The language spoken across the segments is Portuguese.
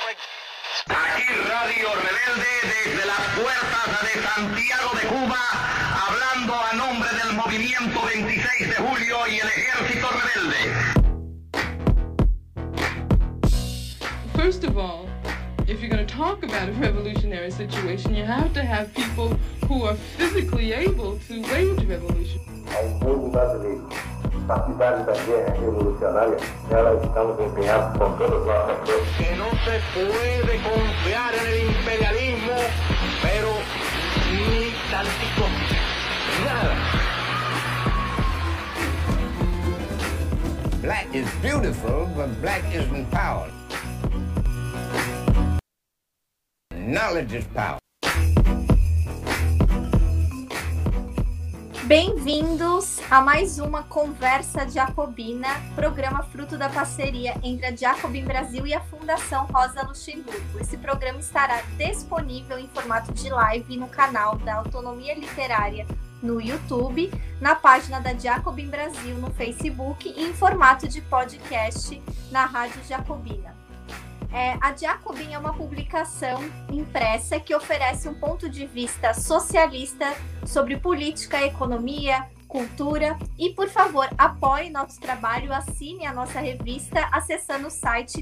Aquí Radio Rebelde desde las puertas de Santiago de Cuba, hablando a nombre del movimiento 26 de julio y el Ejército Rebelde. First of all, if you're going to talk about a revolutionary situation, you have to have people who are physically able to wage revolution. Partidárias também revolucionárias, elas estamos empenhadas com todas as nossas forças. Que no se puede confiar en el imperialismo, pero ni tantico, nada. Black is beautiful, but black isn't power. Knowledge is power. Bem-vindos a mais uma Conversa Jacobina, programa fruto da parceria entre a Jacobin Brasil e a Fundação Rosa Luxemburgo. Esse programa estará disponível em formato de live no canal da Autonomia Literária no YouTube, na página da Jacobin Brasil no Facebook e em formato de podcast na Rádio Jacobina. A Jacobin é uma publicação impressa que oferece um ponto de vista socialista sobre política, economia, cultura e, por favor, apoie nosso trabalho, assine a nossa revista acessando o site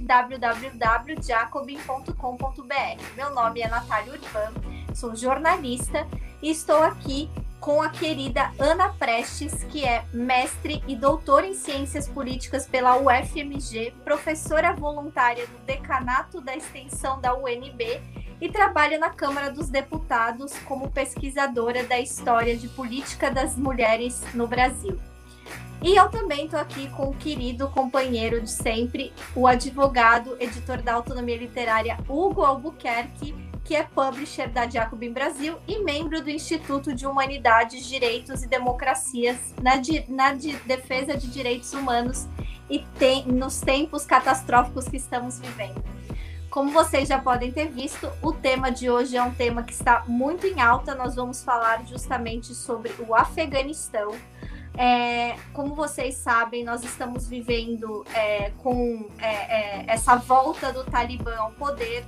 www.jacobin.com.br. Meu nome é Natália Urban, sou jornalista e estou aqui com a querida Ana Prestes, que é mestre e doutora em Ciências Políticas pela UFMG, professora voluntária do Decanato da Extensão da UNB e trabalha na Câmara dos Deputados como pesquisadora da história de política das mulheres no Brasil. E eu também estou aqui com o querido companheiro de sempre, o advogado, editor da Autonomia Literária, Hugo Albuquerque, que é publisher da Jacobin Brasil e membro do Instituto de Humanidades, Direitos e Democracias na defesa de direitos humanos e nos tempos catastróficos que estamos vivendo. Como vocês já podem ter visto, o tema de hoje é um tema que está muito em alta. Nós vamos falar justamente sobre o Afeganistão. Como vocês sabem, nós estamos vivendo com essa volta do Talibã ao poder.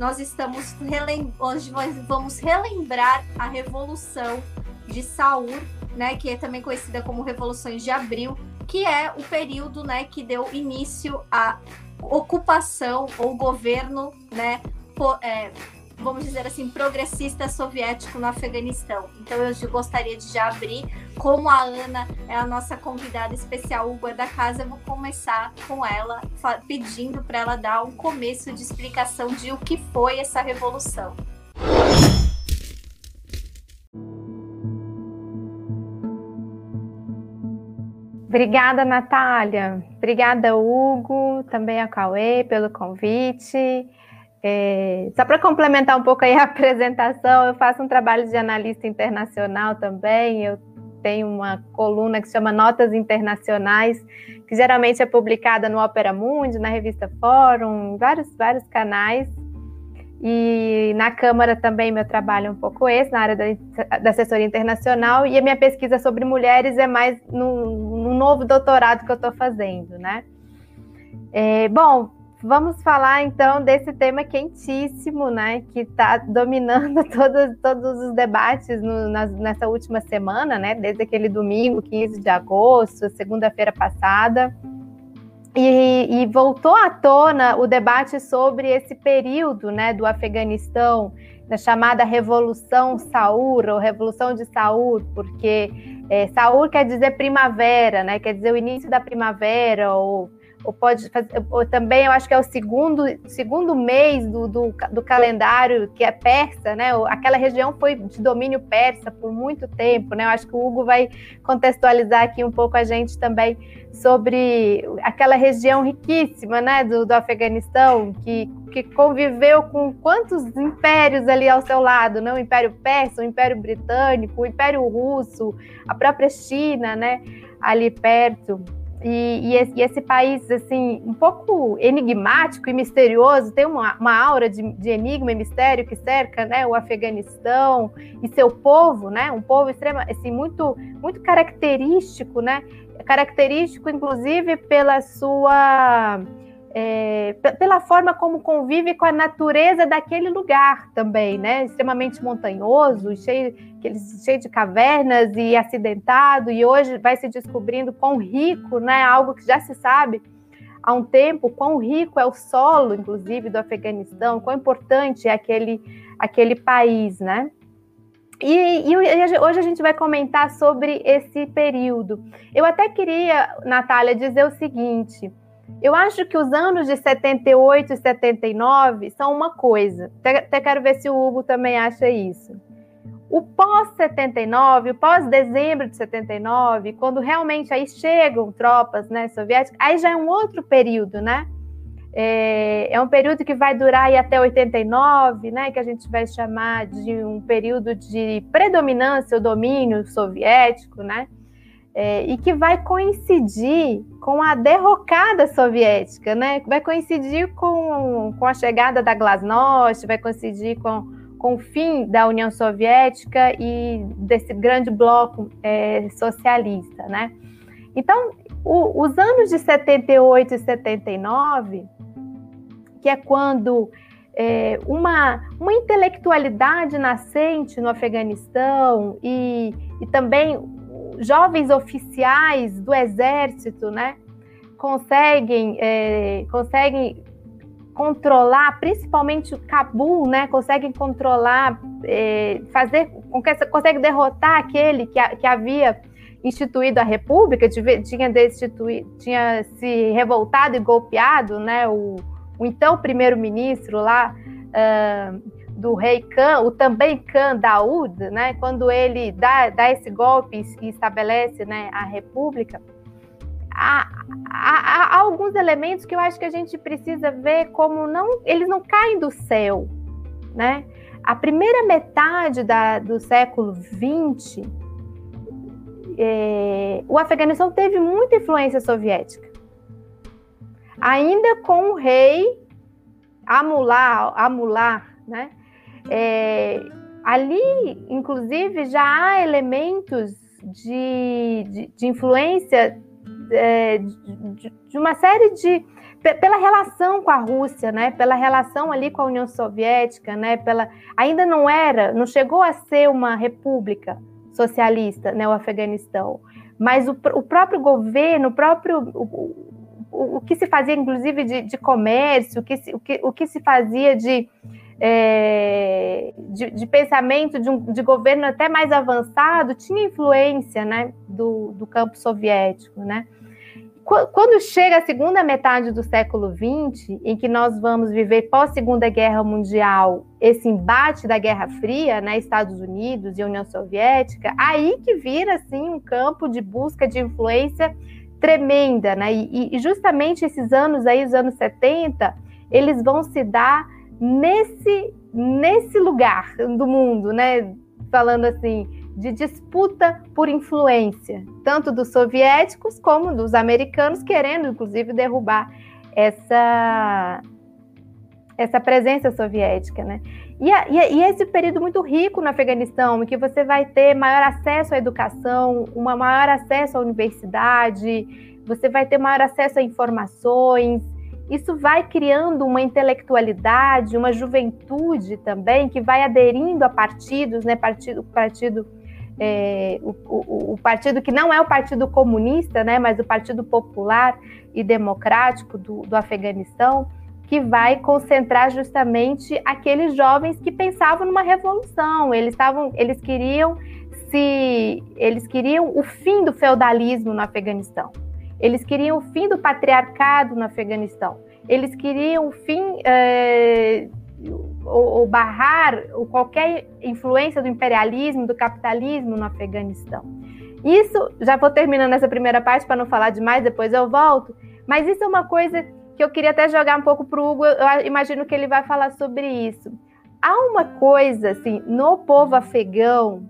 Hoje nós vamos relembrar a Revolução de Saur, né, que é também conhecida como Revoluções de Abril, que é o período, né, que deu início à ocupação ou governo, né, vamos dizer assim, progressista soviético no Afeganistão. Então eu gostaria de já abrir, como a Ana é a nossa convidada especial, Hugo é da casa, eu vou começar com ela, pedindo para ela dar um começo de explicação de o que foi essa revolução. Obrigada, Natália. Obrigada, Hugo, também a Cauê pelo convite. Só para complementar um pouco aí a apresentação, eu faço um trabalho de analista internacional também. Eu tenho uma coluna que se chama Notas Internacionais, que geralmente é publicada no Opera Mundi, na revista Fórum, vários canais. E na Câmara também meu trabalho é um pouco na área da assessoria internacional, e a minha pesquisa sobre mulheres é mais no novo doutorado que eu estou fazendo, né? Bom, vamos falar, então, desse tema quentíssimo, né, que está dominando todos os debates nessa última semana, né, desde aquele domingo, 15 de agosto, segunda-feira passada, e voltou à tona o debate sobre esse período, né, do Afeganistão, da chamada Revolução Saur, ou Revolução de Saur, porque Saur quer dizer primavera, né, quer dizer o início da primavera, ou também eu acho que é o segundo mês do calendário que é persa, né? Aquela região foi de domínio persa por muito tempo, né? Eu acho que o Hugo vai contextualizar aqui um pouco a gente também sobre aquela região riquíssima, né? Do Afeganistão, que conviveu com quantos impérios ali ao seu lado, né? O Império Persa, o Império Britânico, o Império Russo, a própria China, né? Ali perto. E esse país, assim, um pouco enigmático e misterioso, tem uma aura de enigma e mistério que cerca, né, o Afeganistão e seu povo, né, um povo assim, muito, muito característico, né, característico, inclusive, pela sua pela forma como convive com a natureza daquele lugar também, né? Extremamente montanhoso, cheio de cavernas e acidentado, e hoje vai se descobrindo quão rico, né? Algo que já se sabe há um tempo, quão rico é o solo, inclusive, do Afeganistão, quão importante é aquele país, né? E hoje a gente vai comentar sobre esse período. Eu até queria, Natália, dizer o seguinte: eu acho que os anos de 78 e 79 são uma coisa. Até quero ver se o Hugo também acha isso. O pós-79, o pós-dezembro de 79, quando realmente aí chegam tropas, né, soviéticas, aí já é um outro período, né? É um período que vai durar aí até 89, né, que a gente vai chamar de um período de predominância ou domínio soviético, né? E que vai coincidir com a derrocada soviética, né? Vai coincidir com a chegada da Glasnost, vai coincidir com o fim da União Soviética e desse grande bloco socialista, né? Então, os anos de 78 e 79, que é quando uma intelectualidade nascente no Afeganistão e também jovens oficiais do exército, né, conseguem controlar, principalmente Cabul, né, conseguem controlar, consegue derrotar aquele que havia instituído a República, tinha se revoltado e golpeado, né, o então primeiro-ministro lá do rei Khan, o também Khan Daoud, né, quando ele dá esse golpe e estabelece, né, a República. Há alguns elementos que eu acho que a gente precisa ver como eles não caem do céu, né? A primeira metade do século XX, o Afeganistão teve muita influência soviética. Ainda com o rei Amullah, né? Ali, inclusive, já há elementos de influência de uma série pela relação com a Rússia, né? Pela relação ali com a União Soviética, né? Ainda não chegou a ser uma república socialista, né? O Afeganistão, mas o próprio governo, o que se fazia, inclusive, de comércio, o que se fazia de pensamento de governo até mais avançado, tinha influência, né, do campo soviético, né? Quando chega a segunda metade do século XX, em que nós vamos viver pós-Segunda Guerra Mundial, esse embate da Guerra Fria, né, Estados Unidos e União Soviética, aí que vira, assim, um campo de busca de influência tremenda, né? E justamente esses anos aí, os anos 70, eles vão se dar nesse lugar do mundo, né? Falando assim, de disputa por influência, tanto dos soviéticos como dos americanos, querendo, inclusive, derrubar essa presença soviética, né? E esse período muito rico no Afeganistão, em que você vai ter maior acesso à educação, maior acesso à universidade, você vai ter maior acesso a informações. Isso vai criando uma intelectualidade, uma juventude também, que vai aderindo a partidos, né? O partido que não é o Partido Comunista, né? Mas o Partido Popular e Democrático do Afeganistão, que vai concentrar justamente aqueles jovens que pensavam numa revolução. Eles queriam o fim do feudalismo no Afeganistão. Eles queriam o fim do patriarcado no Afeganistão. Eles queriam o fim ou barrar qualquer influência do imperialismo, do capitalismo no Afeganistão. Isso, já vou terminando essa primeira parte para não falar demais, depois eu volto, mas isso é uma coisa que eu queria até jogar um pouco para o Hugo, eu imagino que ele vai falar sobre isso. Há uma coisa, assim, no povo afegão,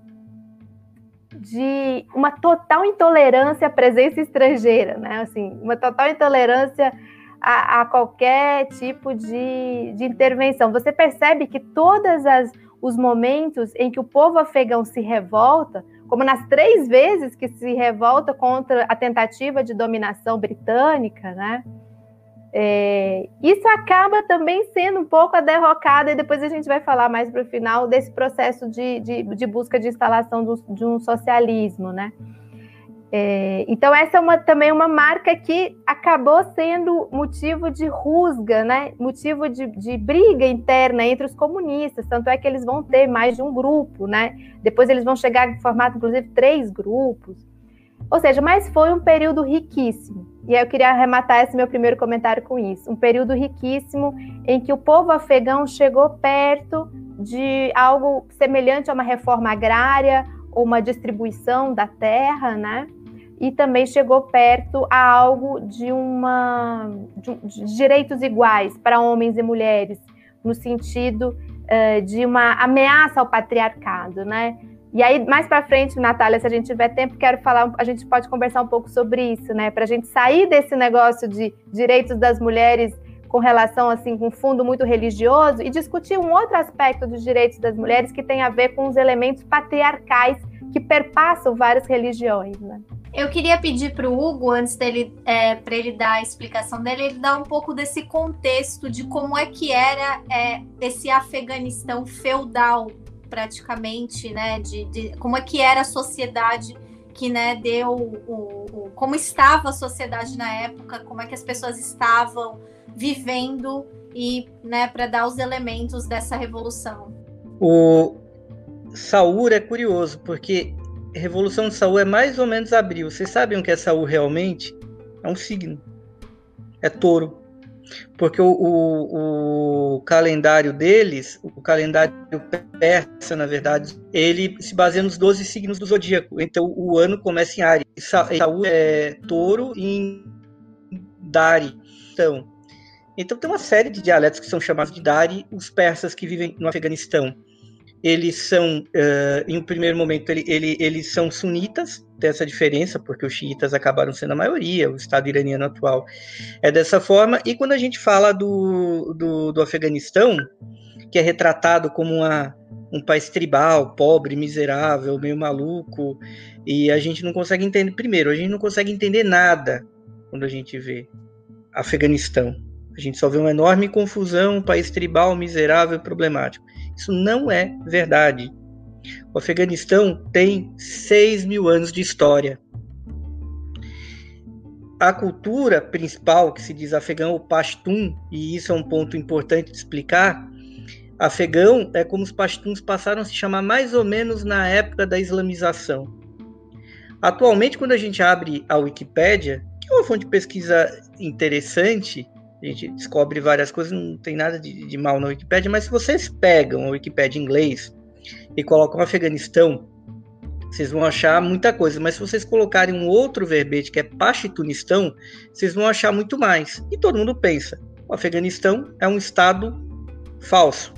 de uma total intolerância à presença estrangeira, né? Assim, uma total intolerância a qualquer tipo de intervenção. Você percebe que todos os momentos em que o povo afegão se revolta, como nas 3 vezes que se revolta contra a tentativa de dominação britânica, né? Isso acaba também sendo um pouco a derrocada, e depois a gente vai falar mais para o final desse processo de busca de instalação de um socialismo, né? Então essa é também uma marca que acabou sendo motivo de rusga, né? Motivo de briga interna entre os comunistas, tanto é que eles vão ter mais de um grupo, né? Depois eles vão chegar em formato, inclusive, 3 grupos. Ou seja, mas foi um período riquíssimo. E aí eu queria arrematar esse meu primeiro comentário com isso. Um período riquíssimo em que o povo afegão chegou perto de algo semelhante a uma reforma agrária ou uma distribuição da terra, né? E também chegou perto a algo de direitos iguais para homens e mulheres, no sentido de uma ameaça ao patriarcado, né? E aí, mais para frente, Natália, se a gente tiver tempo, a gente pode conversar um pouco sobre isso, né? Para a gente sair desse negócio de direitos das mulheres com relação, assim, com um fundo muito religioso e discutir um outro aspecto dos direitos das mulheres que tem a ver com os elementos patriarcais que perpassam várias religiões, né? Eu queria pedir para o Hugo, antes dele, para ele dar a explicação dele, ele dar um pouco desse contexto de como é que era esse Afeganistão feudal, praticamente, né? De como é que era a sociedade que, né, deu como estava a sociedade na época, como é que as pessoas estavam vivendo e, né, para dar os elementos dessa revolução. O Saur é curioso, porque Revolução de Saur é mais ou menos abril. Vocês sabem o que é Saur realmente? É um signo. É touro. Porque o calendário deles, o calendário persa, na verdade, ele se baseia nos 12 signos do zodíaco. Então, o ano começa em Áries. Saur é touro em Dari. Então, tem uma série de dialetos que são chamados de Dari, os persas que vivem no Afeganistão. Eles são, em um primeiro momento, eles são sunitas, tem essa diferença, porque os xiitas acabaram sendo a maioria, o Estado iraniano atual é dessa forma. E quando a gente fala do Afeganistão, que é retratado como um país tribal, pobre, miserável, meio maluco, e a gente não consegue entender, primeiro, a gente não consegue entender nada quando a gente vê Afeganistão. A gente só vê uma enorme confusão, um país tribal, miserável, problemático. Isso não é verdade. O Afeganistão tem 6.000 anos de história. A cultura principal, que se diz afegão, o Pashtun, e isso é um ponto importante de explicar, afegão é como os Pashtuns passaram a se chamar mais ou menos na época da islamização. Atualmente, quando a gente abre a Wikipédia, que é uma fonte de pesquisa interessante, a gente descobre várias coisas, não tem nada de mal na Wikipédia, mas se vocês pegam a Wikipédia em inglês e colocam Afeganistão, vocês vão achar muita coisa, mas se vocês colocarem um outro verbete, que é Pashtunistão, vocês vão achar muito mais. E todo mundo pensa, o Afeganistão é um estado falso.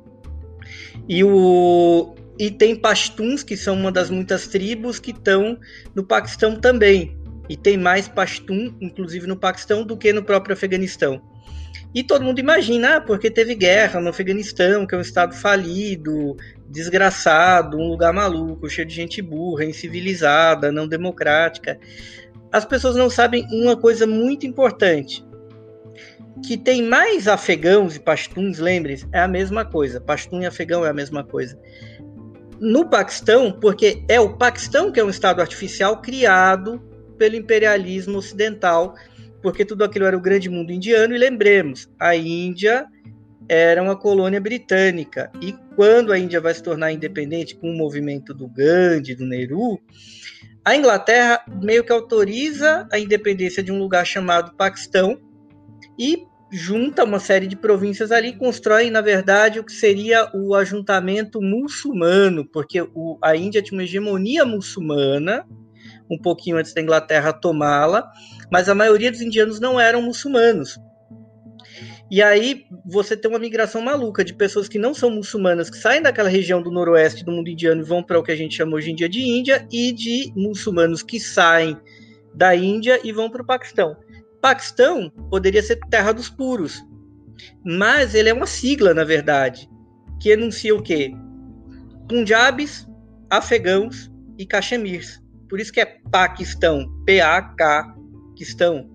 E tem Pashtuns, que são uma das muitas tribos que estão no Paquistão também. E tem mais Pashtun, inclusive no Paquistão, do que no próprio Afeganistão. E todo mundo imagina, porque teve guerra no Afeganistão, que é um estado falido, desgraçado, um lugar maluco, cheio de gente burra, incivilizada, não democrática. As pessoas não sabem uma coisa muito importante, que tem mais afegãos e pashtuns, lembre-se, é a mesma coisa. Pashtun e afegão é a mesma coisa. No Paquistão, porque é o Paquistão que é um estado artificial criado pelo imperialismo ocidental, porque tudo aquilo era o grande mundo indiano, e lembremos, a Índia era uma colônia britânica, e quando a Índia vai se tornar independente com o movimento do Gandhi, do Nehru, a Inglaterra meio que autoriza a independência de um lugar chamado Paquistão, e junta uma série de províncias ali, constroem, na verdade, o que seria o ajuntamento muçulmano, porque a Índia tinha uma hegemonia muçulmana, um pouquinho antes da Inglaterra tomá-la, mas a maioria dos indianos não eram muçulmanos. E aí você tem uma migração maluca de pessoas que não são muçulmanas, que saem daquela região do noroeste do mundo indiano e vão para o que a gente chama hoje em dia de Índia, e de muçulmanos que saem da Índia e vão para o Paquistão. Paquistão poderia ser terra dos puros, mas ele é uma sigla, na verdade, que enuncia o quê? Punjabis, afegãos e caxemirs. Por isso que é Paquistão, P-A-K-Quistão.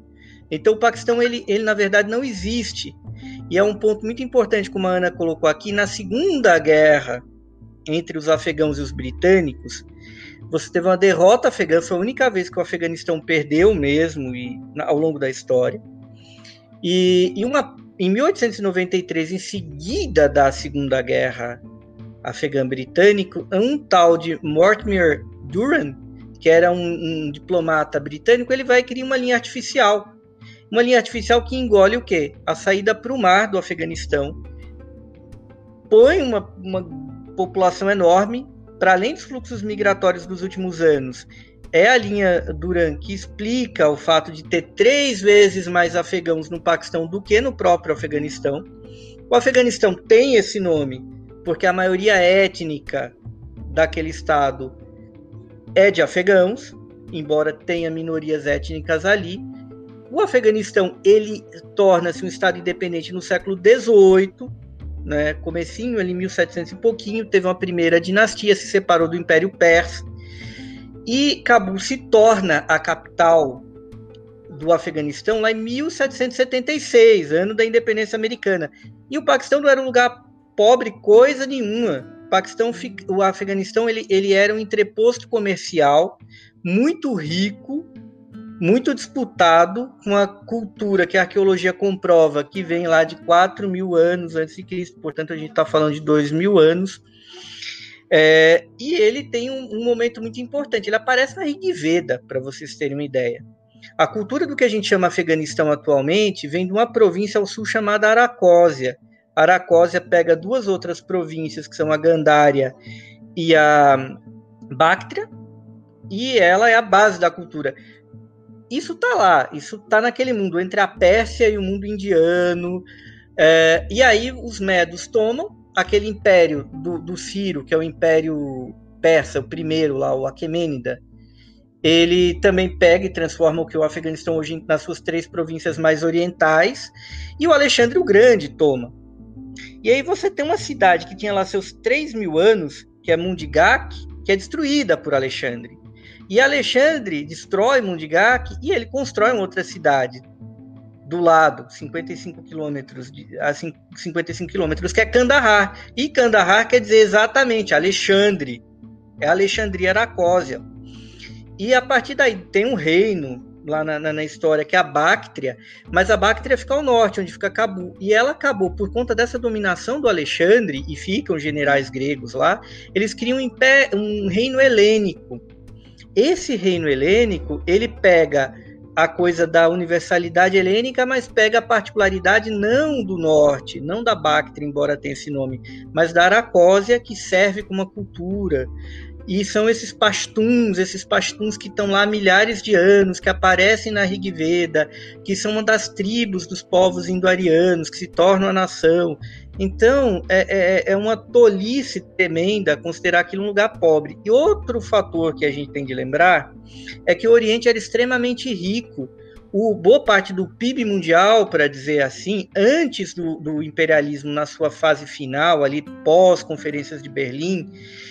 Então o Paquistão, ele na verdade não existe. E é um ponto muito importante, como a Ana colocou aqui, na Segunda Guerra entre os afegãos e os britânicos, você teve uma derrota afegã, foi a única vez que o Afeganistão perdeu mesmo ao longo da história. E em 1893, em seguida da Segunda Guerra afegã-britânico, um tal de Mortimer Durand, que era um diplomata britânico, ele vai criar uma linha artificial que engole o quê? A saída para o mar do Afeganistão, põe uma população enorme, para além dos fluxos migratórios dos últimos anos. É a linha Durand que explica o fato de ter 3 vezes mais afegãos no Paquistão do que no próprio Afeganistão. O Afeganistão tem esse nome porque a maioria étnica daquele estado é de afegãos, embora tenha minorias étnicas ali. O Afeganistão, ele torna-se um estado independente no século XVIII, né, comecinho ali, 1700 e pouquinho, teve uma primeira dinastia, se separou do Império Persa, e Cabul se torna a capital do Afeganistão lá em 1776, ano da independência americana. E o Paquistão não era um lugar pobre, coisa nenhuma. O Afeganistão ele era um entreposto comercial muito rico, muito disputado, com uma cultura que a arqueologia comprova que vem lá de 4.000 anos antes de Cristo, portanto a gente está falando de 2.000 anos, e ele tem um momento muito importante, ele aparece na Rig Veda, para vocês terem uma ideia. A cultura do que a gente chama Afeganistão atualmente vem de uma província ao sul chamada Aracósia. A Aracósia pega 2 outras províncias, que são a Gandhara e a Bactria, e ela é a base da cultura. Isso está lá, isso está naquele mundo entre a Pérsia e o mundo indiano, e aí os medos tomam aquele império do Ciro, que é o império persa, o primeiro lá, o Aquemênida. Ele também pega e transforma o que o Afeganistão hoje nas suas 3 províncias mais orientais, e o Alexandre o Grande toma. E aí você tem uma cidade que tinha lá seus 3.000 anos, que é Mundigak, que é destruída por Alexandre. E Alexandre destrói Mundigak e ele constrói uma outra cidade do lado, 55 quilômetros, que é Kandahar. E Kandahar quer dizer exatamente Alexandre, é Alexandria Aracósia. E a partir daí tem um reino lá na história, que é a Bactria, mas a Bactria fica ao norte, onde fica Cabul. E ela acabou, por conta dessa dominação do Alexandre, e ficam generais gregos lá, eles criam um reino helênico. Esse reino helênico, ele pega a coisa da universalidade helênica, mas pega a particularidade não do norte, não da Bactria, embora tenha esse nome, mas da Aracósia, que serve como uma cultura. E são esses pastuns que estão lá há milhares de anos, que aparecem na Rig Veda, que são uma das tribos dos povos indo-arianos, que se tornam a nação. Então, é uma tolice tremenda considerar aquilo um lugar pobre. E outro fator que a gente tem de lembrar é que o Oriente era extremamente rico. Boa parte do PIB mundial, para dizer assim, antes do imperialismo na sua fase final, ali pós-conferências de Berlim,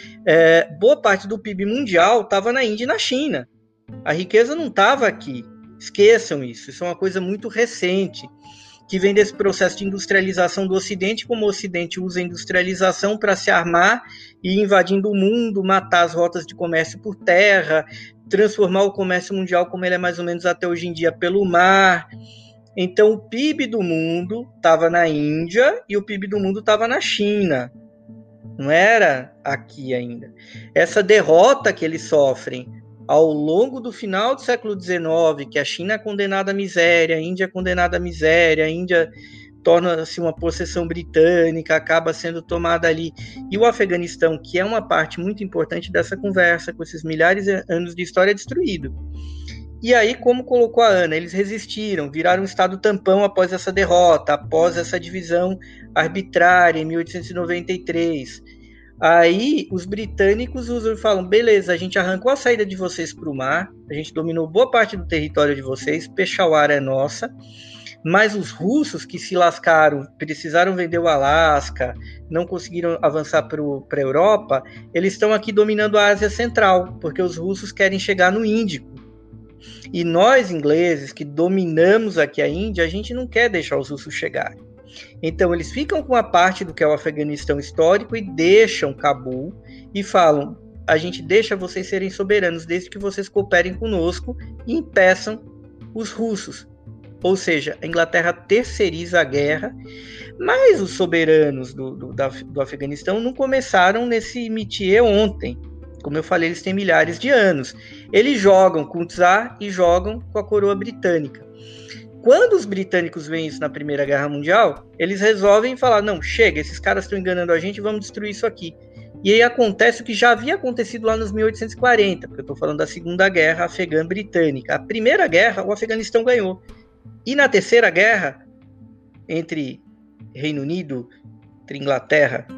boa parte do PIB mundial estava na Índia e na China. A riqueza não estava aqui. Esqueçam isso. Isso é uma coisa muito recente, que vem desse processo de industrialização do Ocidente, como o Ocidente usa a industrialização para se armar e ir invadindo o mundo, matar as rotas de comércio por terra, transformar o comércio mundial como ele é mais ou menos até hoje em dia pelo mar. Então o PIB do mundo estava na Índia e o PIB do mundo estava na China. Não era aqui ainda. Essa derrota que eles sofrem ao longo do final do século XIX, que a China é condenada à miséria, a Índia é condenada à miséria, a Índia torna-se uma possessão britânica, acaba sendo tomada ali. E o Afeganistão, que é uma parte muito importante dessa conversa, com esses milhares de anos de história, é destruído. E aí, como colocou a Ana, eles resistiram, viraram um estado tampão após essa derrota, após essa divisão arbitrária em 1893. Aí os britânicos usam e falam, beleza, a gente arrancou a saída de vocês para o mar, a gente dominou boa parte do território de vocês, Peshawar é nossa, mas os russos que se lascaram, precisaram vender o Alasca, não conseguiram avançar para a Europa, eles estão aqui dominando a Ásia Central, porque os russos querem chegar no Índico. E nós, ingleses, que dominamos aqui a Índia, a gente não quer deixar os russos chegarem. Então, eles ficam com a parte do que é o Afeganistão histórico e deixam Cabul e falam: a gente deixa vocês serem soberanos desde que vocês cooperem conosco e impeçam os russos. Ou seja, a Inglaterra terceiriza a guerra, mas os soberanos do Afeganistão não começaram nesse métier ontem. Como eu falei, eles têm milhares de anos. Eles jogam com o Tsar e jogam com a coroa britânica. Quando os britânicos veem isso na Primeira Guerra Mundial, eles resolvem falar: não, chega, esses caras estão enganando a gente, vamos destruir isso aqui. E aí acontece o que já havia acontecido lá nos 1840, porque eu estou falando da Segunda Guerra Afegã-Britânica. A Primeira Guerra, o Afeganistão ganhou. E na Terceira Guerra, entre Reino Unido, entre Inglaterra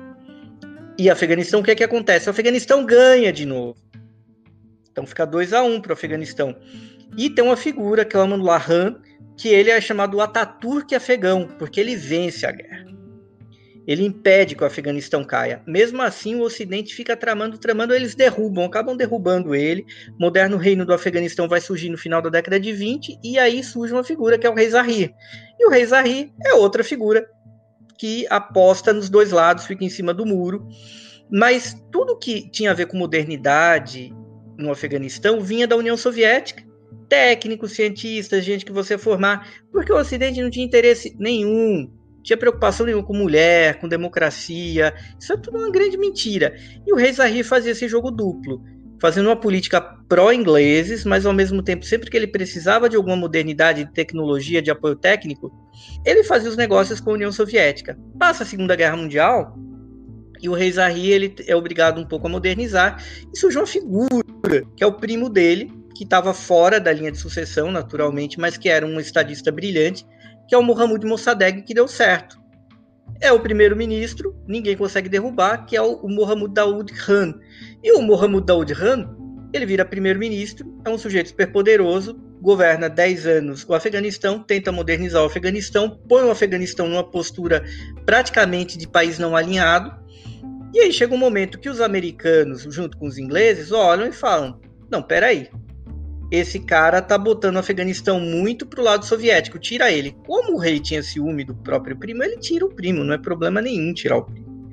e Afeganistão, o que é que acontece? O Afeganistão ganha de novo. Então fica 2-1 para o Afeganistão. E tem uma figura, que é o Amanullah Khan, que ele é chamado Ataturk afegão, porque ele vence a guerra. Ele impede que o Afeganistão caia. Mesmo assim, o Ocidente fica tramando, eles acabam derrubando ele. O moderno reino do Afeganistão vai surgir no final da década de 20, e aí surge uma figura que é o rei Zahir. E o rei Zahir é outra figura que aposta nos dois lados, fica em cima do muro. Mas tudo que tinha a ver com modernidade no Afeganistão vinha da União Soviética. Técnicos, cientistas, gente que você formar, porque o Ocidente não tinha interesse nenhum. Tinha preocupação nenhuma com mulher, com democracia. Isso é tudo uma grande mentira. E o rei Zahir fazia esse jogo duplo, fazendo uma política pró-ingleses, mas ao mesmo tempo, sempre que ele precisava de alguma modernidade, de tecnologia, de apoio técnico, ele fazia os negócios com a União Soviética. Passa a Segunda Guerra Mundial e o rei Zahir ele é obrigado um pouco a modernizar, e surge uma figura, que é o primo dele, que estava fora da linha de sucessão, naturalmente, mas que era um estadista brilhante, que é o Mohammad Mossadegh, que deu certo. É o primeiro-ministro, ninguém consegue derrubar, que é o Mohammad Daoud Khan. E o Mohammad Daoud Khan, ele vira primeiro-ministro, é um sujeito superpoderoso, governa 10 anos o Afeganistão, tenta modernizar o Afeganistão, põe o Afeganistão numa postura praticamente de país não alinhado, e aí chega um momento que os americanos, junto com os ingleses, olham e falam: não, peraí, esse cara tá botando o Afeganistão muito pro lado soviético, tira ele. Como o rei tinha ciúme do próprio primo, ele tira o primo, não é problema nenhum tirar o primo.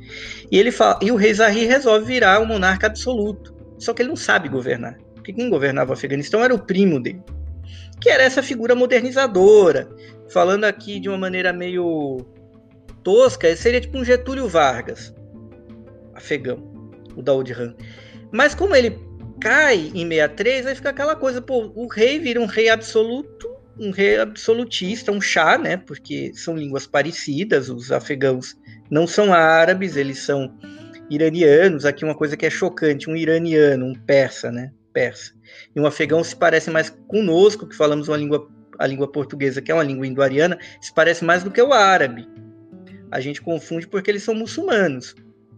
E o rei Zahir resolve virar um monarca absoluto, só que ele não sabe governar, porque quem governava o Afeganistão era o primo dele, que era essa figura modernizadora. Falando aqui de uma maneira meio tosca, seria tipo um Getúlio Vargas, afegão, o Daoud Khan. Mas como ele cai em 63, aí fica aquela coisa, pô, o rei vira um rei absoluto, um rei absolutista, um chá, né, porque são línguas parecidas, os afegãos não são árabes, eles são iranianos. Aqui uma coisa que é chocante, um iraniano, um persa, né, persa, e um afegão se parece mais conosco, que falamos a língua portuguesa, que é uma língua indo-ariana, se parece mais do que o árabe. A gente confunde porque eles são muçulmanos,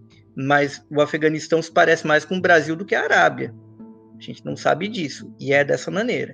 mas o Afeganistão se parece mais com o Brasil do que a Arábia. A gente não sabe disso, e é dessa maneira.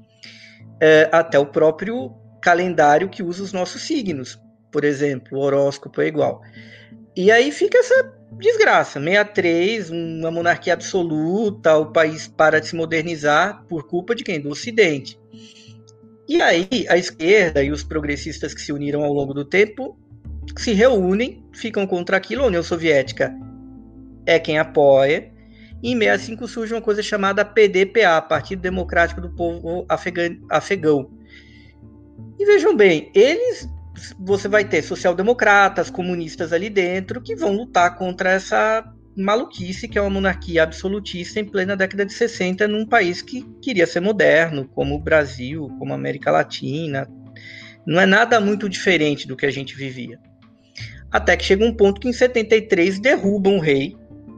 Até o próprio calendário que usa os nossos signos, por exemplo, o horóscopo é igual. E aí fica essa desgraça, 63, uma monarquia absoluta, o país para de se modernizar por culpa de quem? Do Ocidente. E aí a esquerda e os progressistas que se uniram ao longo do tempo se reúnem, ficam contra aquilo. A União Soviética é quem apoia. Em 65 surge uma coisa chamada PDPA, Partido Democrático do Povo Afegão. E vejam bem, você vai ter social-democratas, comunistas ali dentro, que vão lutar contra essa maluquice, que é uma monarquia absolutista em plena década de 60, num país que queria ser moderno, como o Brasil, como a América Latina. Não é nada muito diferente do que a gente vivia. Até que chega um ponto que em 73 derrubam o rei.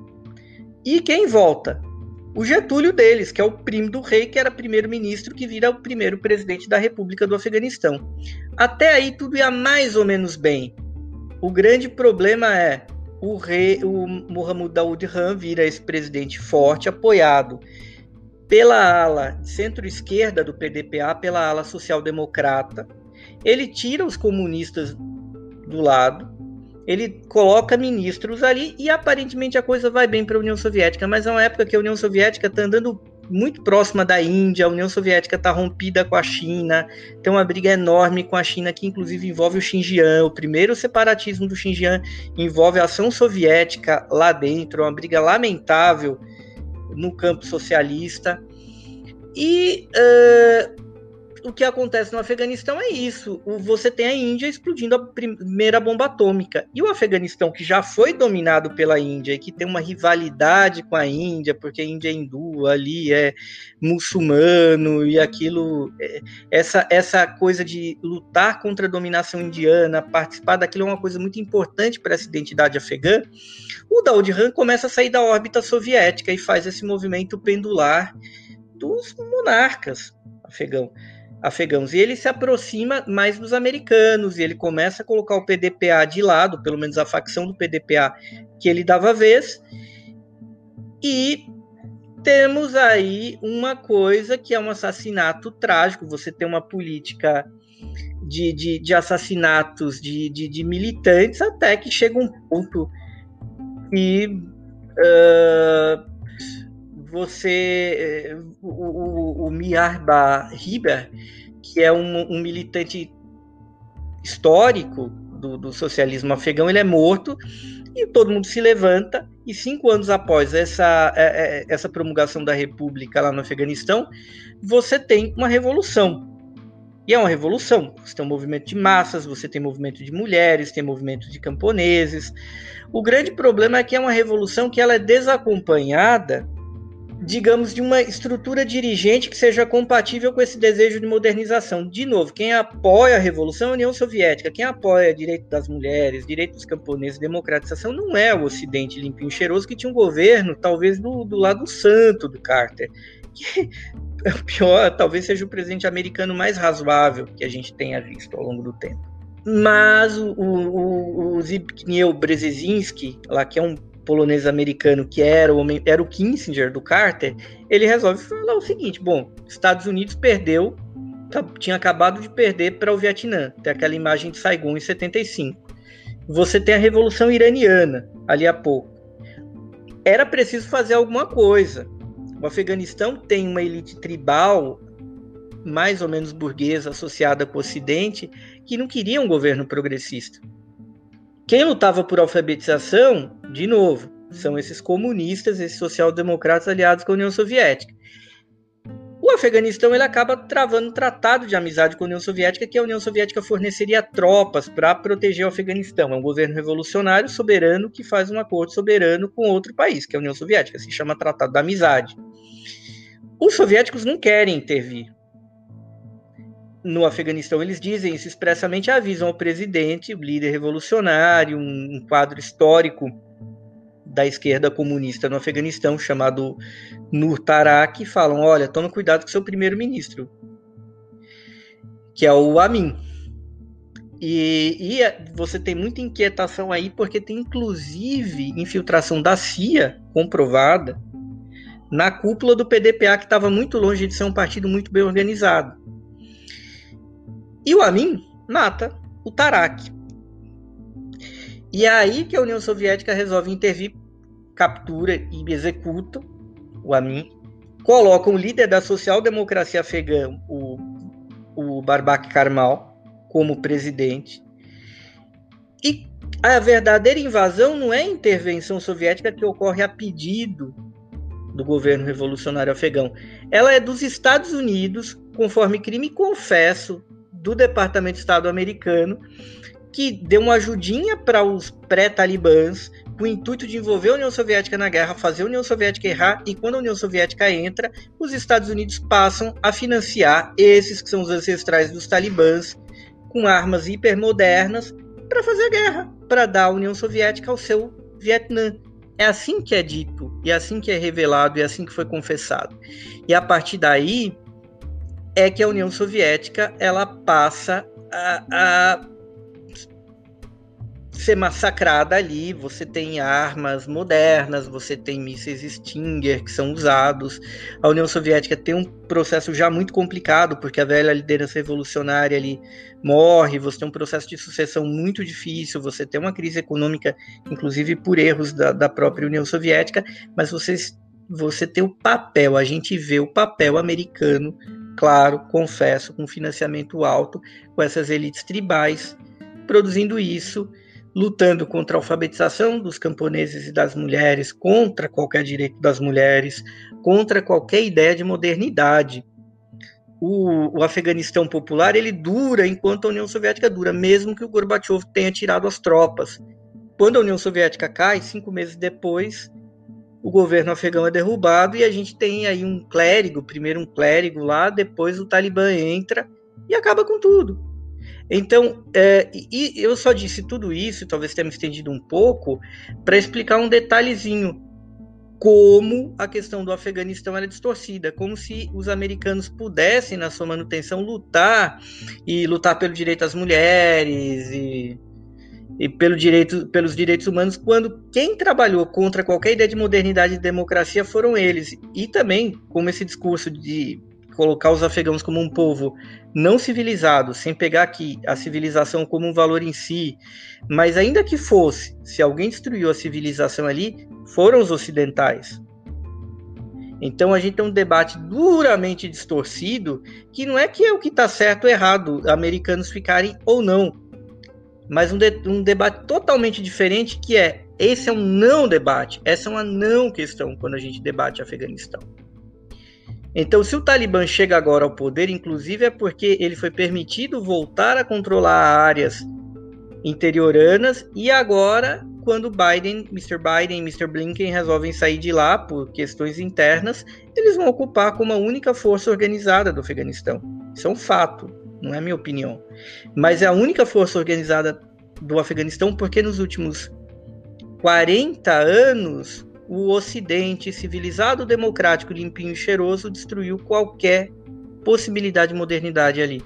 E quem volta? O Getúlio deles, que é o primo do rei, que era primeiro-ministro, que vira o primeiro presidente da República do Afeganistão. Até aí tudo ia mais ou menos bem. O grande problema é o Mohammad Daoud Khan vira esse presidente forte, apoiado pela ala centro-esquerda do PDPA, pela ala social-democrata. Ele tira os comunistas do lado, ele coloca ministros ali e aparentemente a coisa vai bem para a União Soviética, mas é uma época que a União Soviética está andando muito próxima da Índia, a União Soviética está rompida com a China, tem uma briga enorme com a China que inclusive envolve o Xinjiang, o primeiro separatismo do Xinjiang envolve a ação soviética lá dentro, uma briga lamentável no campo socialista. E o que acontece no Afeganistão é isso. Você tem a Índia explodindo a primeira bomba atômica. E o Afeganistão, que já foi dominado pela Índia e que tem uma rivalidade com a Índia, porque a Índia é hindu, ali é muçulmano, e aquilo... Essa coisa de lutar contra a dominação indiana, participar daquilo é uma coisa muito importante para essa identidade afegã. O Daoud Khan começa a sair da órbita soviética e faz esse movimento pendular dos monarcas afegãos, e ele se aproxima mais dos americanos, e ele começa a colocar o PDPA de lado, pelo menos a facção do PDPA que ele dava vez, e temos aí uma coisa que é um assassinato trágico. Você tem uma política de assassinatos de militantes, até que chega um ponto que o Miarba Riber, que é um militante histórico do socialismo afegão, ele é morto e todo mundo se levanta, e 5 anos após essa promulgação da República lá no Afeganistão, você tem uma revolução. E é uma revolução. Você tem um movimento de massas, você tem movimento de mulheres, tem movimento de camponeses. O grande problema é que é uma revolução que ela é desacompanhada, digamos, de uma estrutura dirigente que seja compatível com esse desejo de modernização. De novo, quem apoia a revolução é a União Soviética, quem apoia direito das mulheres, direito dos camponeses, democratização, não é o Ocidente limpinho e cheiroso, que tinha um governo, talvez, do lado santo do Carter, que é o pior, talvez seja o presidente americano mais razoável que a gente tenha visto ao longo do tempo. Mas o Zbigniew Brzezinski, lá, que é um polonês americano que era o Kissinger do Carter, ele resolve falar o seguinte: bom, Estados Unidos tinha acabado de perder para o Vietnã, tem aquela imagem de Saigon em 75. Você tem a Revolução Iraniana ali há pouco. Era preciso fazer alguma coisa. O Afeganistão tem uma elite tribal, mais ou menos burguesa, associada com o Ocidente, que não queria um governo progressista. Quem lutava por alfabetização, de novo, são esses comunistas, esses social-democratas aliados com a União Soviética. O Afeganistão ele acaba travando um tratado de amizade com a União Soviética, que a União Soviética forneceria tropas para proteger o Afeganistão. É um governo revolucionário soberano que faz um acordo soberano com outro país, que é a União Soviética, se chama Tratado da Amizade. Os soviéticos não querem intervir no Afeganistão. Eles dizem isso expressamente, avisam ao presidente, o líder revolucionário, um quadro histórico da esquerda comunista no Afeganistão, chamado Nur Tarak, e falam: olha, toma cuidado com seu primeiro-ministro, que é o Amin. E você tem muita inquietação aí, porque tem inclusive infiltração da CIA comprovada na cúpula do PDPA, que estava muito longe de ser um partido muito bem organizado. E o Amin mata o Tarak. E é aí que a União Soviética resolve intervir, captura e executa o Amin, coloca o líder da social-democracia afegã, o Babak Karmal, como presidente. E a verdadeira invasão não é a intervenção soviética que ocorre a pedido do governo revolucionário afegão. Ela é dos Estados Unidos, conforme crime confesso do Departamento de Estado americano, que deu uma ajudinha para os pré-talibãs, com o intuito de envolver a União Soviética na guerra, fazer a União Soviética errar, e quando a União Soviética entra, os Estados Unidos passam a financiar esses que são os ancestrais dos talibãs, com armas hipermodernas, para fazer a guerra, para dar a União Soviética ao seu Vietnã. É assim que é dito, e é assim que é revelado, e é assim que foi confessado. E a partir daí é que a União Soviética ela passa a ser massacrada ali. Você tem armas modernas, você tem mísseis Stinger que são usados. A União Soviética tem um processo já muito complicado, porque a velha liderança revolucionária ali morre, você tem um processo de sucessão muito difícil, você tem uma crise econômica, inclusive por erros da própria União Soviética, mas vocês você tem o papel, a gente vê o papel americano, claro, confesso, com financiamento alto, com essas elites tribais, produzindo isso, lutando contra a alfabetização dos camponeses e das mulheres, contra qualquer direito das mulheres, contra qualquer ideia de modernidade. O Afeganistão popular, ele dura enquanto a União Soviética dura, mesmo que o Gorbachev tenha tirado as tropas. Quando a União Soviética cai, 5 meses depois, o governo afegão é derrubado e a gente tem aí um clérigo, primeiro um clérigo lá, depois o Talibã entra e acaba com tudo. Então, e eu só disse tudo isso, talvez tenha me estendido um pouco, para explicar um detalhezinho, como a questão do Afeganistão era distorcida, como se os americanos pudessem, na sua manutenção, lutar pelo direito das mulheres e pelos direitos humanos, quando quem trabalhou contra qualquer ideia de modernidade e democracia foram eles. E também, como esse discurso de colocar os afegãos como um povo não civilizado, sem pegar aqui a civilização como um valor em si, mas ainda que fosse, se alguém destruiu a civilização ali, foram os ocidentais. Então a gente tem um debate duramente distorcido, que não é que é o que está certo ou errado, americanos ficarem ou não, mas um debate totalmente diferente, que esse é um não debate, essa é uma não questão quando a gente debate Afeganistão. Então, se o Talibã chega agora ao poder, inclusive, é porque ele foi permitido voltar a controlar áreas interioranas, e agora, quando Mr. Biden e Mr. Blinken resolvem sair de lá por questões internas, eles vão ocupar como a única força organizada do Afeganistão. Isso é um fato, não é minha opinião. Mas é a única força organizada do Afeganistão porque nos últimos 40 anos o Ocidente civilizado, democrático, limpinho e cheiroso destruiu qualquer possibilidade de modernidade ali.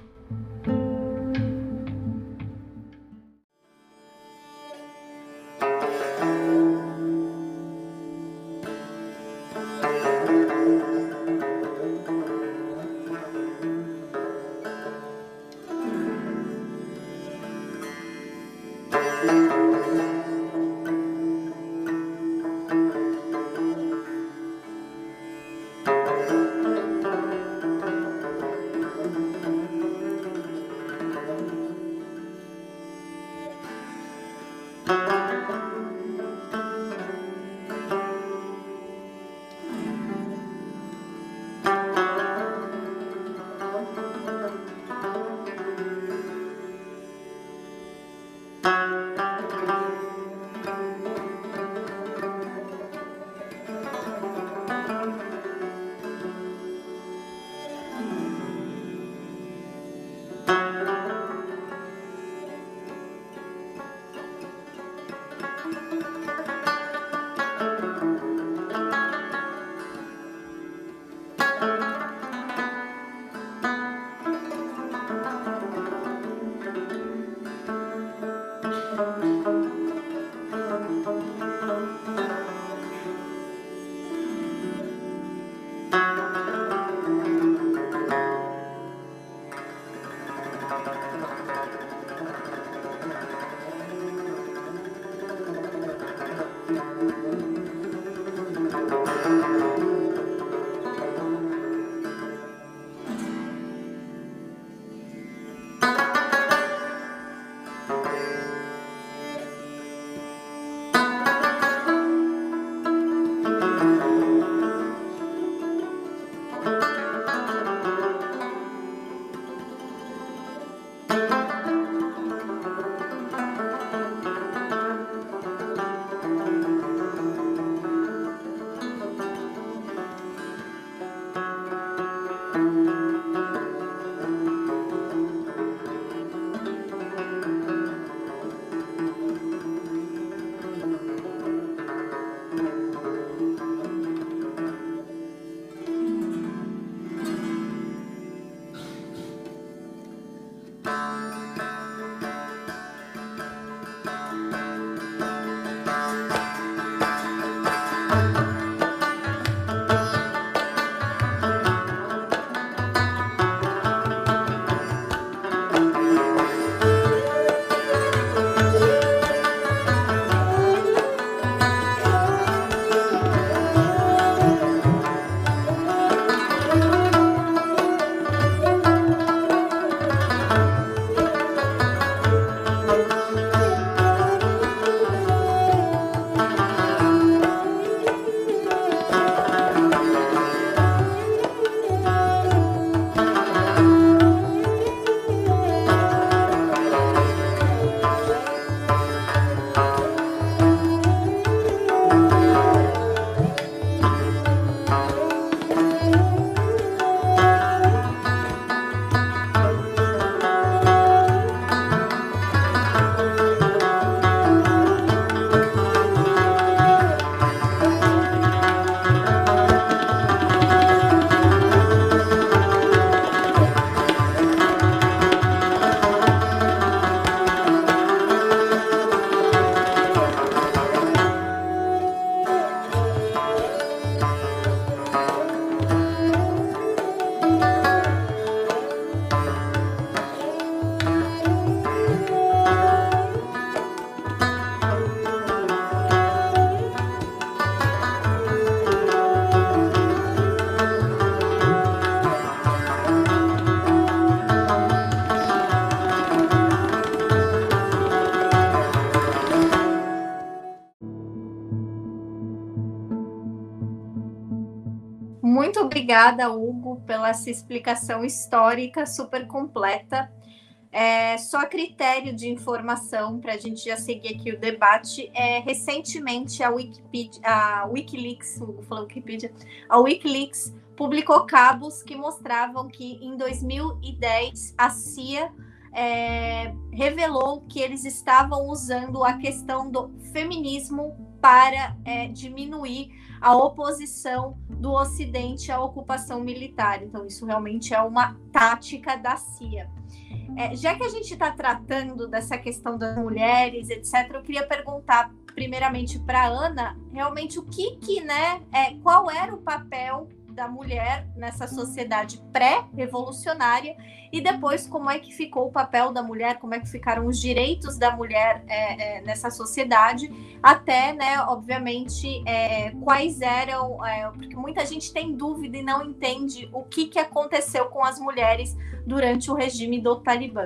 Muito obrigada, Hugo, pela essa explicação histórica super completa. Só a critério de informação, para a gente já seguir aqui o debate, recentemente a Wikileaks, Hugo falou Wikipedia, a Wikileaks publicou cabos que mostravam que em 2010 a CIA revelou que eles estavam usando a questão do feminismo para diminuir a oposição do Ocidente à ocupação militar. Então, isso realmente é uma tática da CIA. Já que a gente está tratando dessa questão das mulheres, etc., eu queria perguntar primeiramente para a Ana, realmente qual era o papel da mulher nessa sociedade pré-revolucionária e depois como é que ficou o papel da mulher, como é que ficaram os direitos da mulher nessa sociedade, até, né, obviamente, quais eram, porque muita gente tem dúvida e não entende o que aconteceu com as mulheres durante o regime do Talibã.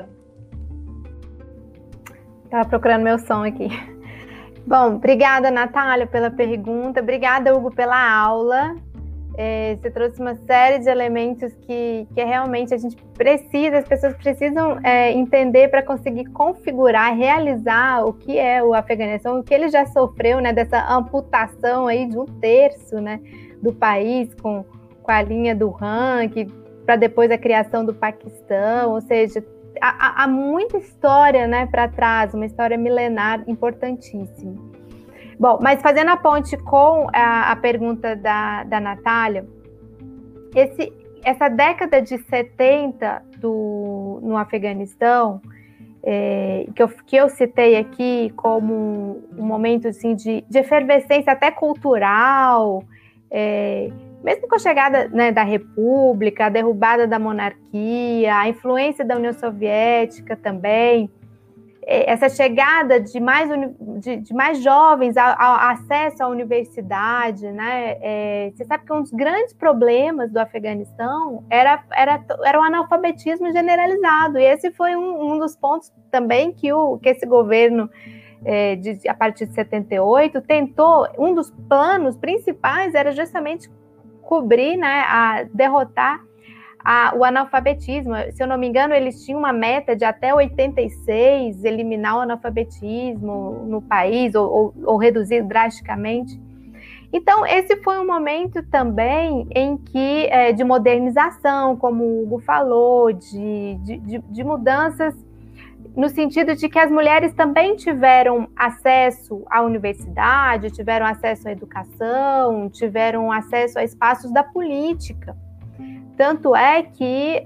Estava procurando meu som aqui. Bom, obrigada, Natália, pela pergunta, obrigada, Hugo, pela aula. Você trouxe uma série de elementos que realmente a gente precisa, as pessoas precisam entender para conseguir configurar, realizar o que é o Afeganistão, o que ele já sofreu, né, dessa amputação aí de 1/3, né, do país com a linha do ranking, para depois a criação do Paquistão, ou seja, há muita história, né, para trás, uma história milenar importantíssima. Bom, mas fazendo a ponte com a pergunta da Natália, essa década de 70 no Afeganistão, que eu citei aqui como um momento assim, de efervescência até cultural, mesmo com a chegada, né, da República, a derrubada da monarquia, a influência da União Soviética também, essa chegada de mais jovens ao acesso à universidade, né? Você sabe que um dos grandes problemas do Afeganistão era o analfabetismo generalizado, e esse foi um dos pontos também que esse governo, a partir de 78, tentou, um dos planos principais era justamente cobrir, né, derrotar o analfabetismo. Se eu não me engano, eles tinham uma meta de até 86 eliminar o analfabetismo no país ou reduzir drasticamente. Então, esse foi um momento também em que de modernização, como o Hugo falou, de mudanças no sentido de que as mulheres também tiveram acesso à universidade, tiveram acesso à educação, tiveram acesso a espaços da política. Tanto é que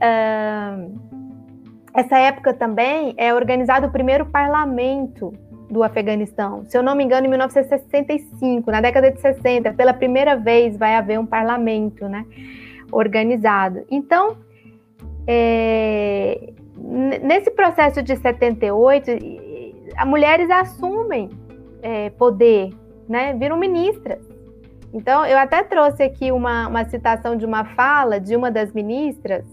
essa época também é organizado o primeiro parlamento do Afeganistão. Se eu não me engano, em 1965, na década de 60, pela primeira vez vai haver um parlamento, né, organizado. Então, nesse processo de 78, as mulheres assumem poder, né, viram ministras. Então, eu até trouxe aqui uma citação de uma fala de uma das ministras,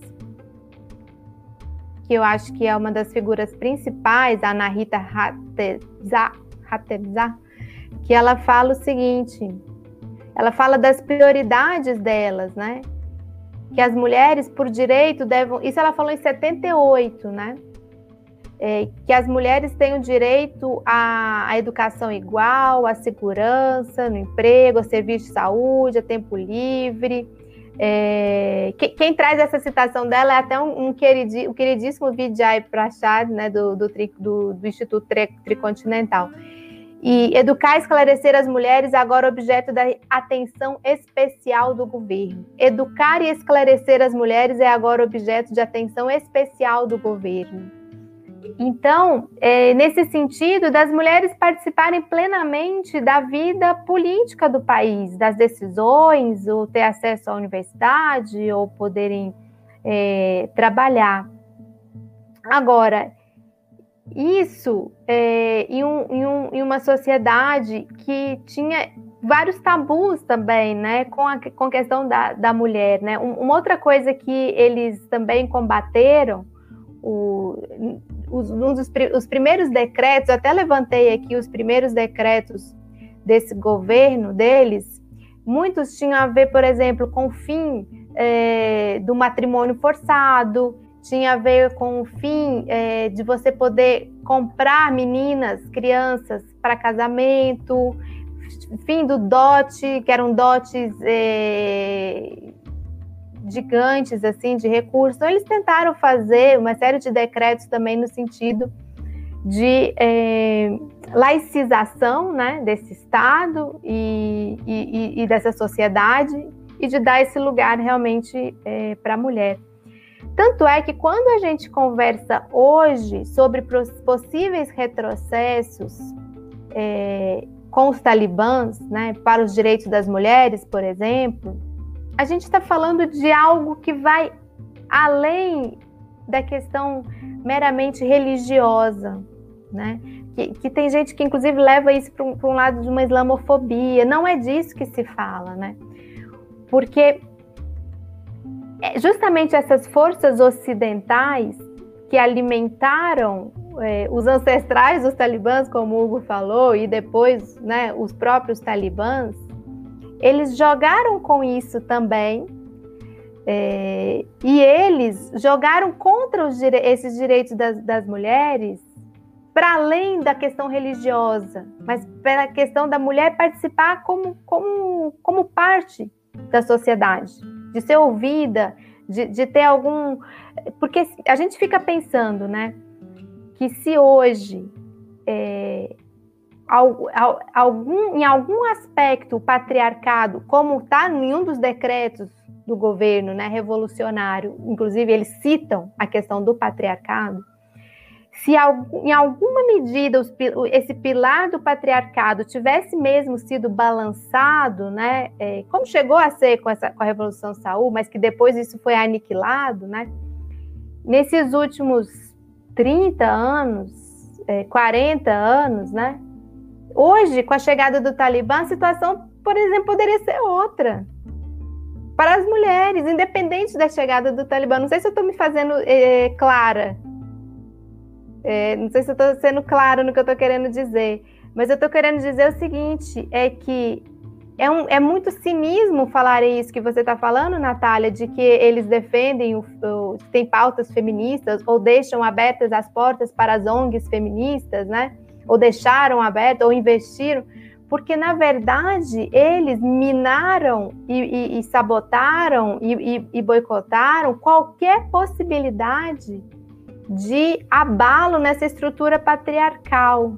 que eu acho que é uma das figuras principais, a Anahita Hatebzad, que ela fala o seguinte, ela fala das prioridades delas, né? Que as mulheres, por direito, isso ela falou em 78, né? Que as mulheres têm o direito à educação igual, à segurança no emprego, ao serviço de saúde, a tempo livre. Quem traz essa citação dela é até o queridíssimo Vijay Prashad, né, do Instituto Tricontinental. E educar e esclarecer as mulheres é agora objeto da atenção especial do governo. Educar e esclarecer as mulheres é agora objeto de atenção especial do governo. Então, nesse sentido, das mulheres participarem plenamente da vida política do país, das decisões, ou ter acesso à universidade, ou poderem trabalhar. Agora, isso em uma sociedade que tinha vários tabus também, né, com a questão da mulher, né? Uma outra coisa que eles também combateram, os primeiros decretos, eu até levantei aqui os primeiros decretos desse governo deles, muitos tinham a ver, por exemplo, com o fim do matrimônio forçado, tinha a ver com o fim de você poder comprar meninas, crianças para casamento, fim do dote, que eram dotes gigantes, assim, de recursos. Então, eles tentaram fazer uma série de decretos também no sentido de laicização, né, desse Estado e dessa sociedade, e de dar esse lugar realmente para a mulher. Tanto é que quando a gente conversa hoje sobre possíveis retrocessos com os talibãs, né, para os direitos das mulheres, por exemplo, a gente está falando de algo que vai além da questão meramente religiosa, né? Que tem gente que inclusive leva isso para um lado de uma islamofobia. Não é disso que se fala, né? Porque justamente essas forças ocidentais que alimentaram os ancestrais dos talibãs, como o Hugo falou, e depois, né, os próprios talibãs, eles jogaram com isso também, e eles jogaram contra esses direitos das mulheres, para além da questão religiosa, mas pela questão da mulher participar como parte da sociedade, de ser ouvida, de ter algum... Porque a gente fica pensando, né, que se hoje, em algum aspecto, o patriarcado, como está em um dos decretos do governo, né, revolucionário, inclusive eles citam a questão do patriarcado, se em alguma medida esse pilar do patriarcado tivesse mesmo sido balançado, né, como chegou a ser com a Revolução Saúl, mas que depois isso foi aniquilado, né, nesses últimos 30 anos, 40 anos, né, hoje, com a chegada do Talibã, a situação, por exemplo, poderia ser outra para as mulheres, independente da chegada do Talibã. Não sei se eu estou me fazendo clara. Não sei se eu estou sendo clara no que eu estou querendo dizer, mas eu estou querendo dizer o seguinte, que é muito cinismo falar isso que você está falando, Natália, de que eles defendem, tem pautas feministas, ou deixam abertas as portas para as ONGs feministas, né? Ou deixaram aberto, ou investiram, porque, na verdade, eles minaram e sabotaram e boicotaram qualquer possibilidade de abalo nessa estrutura patriarcal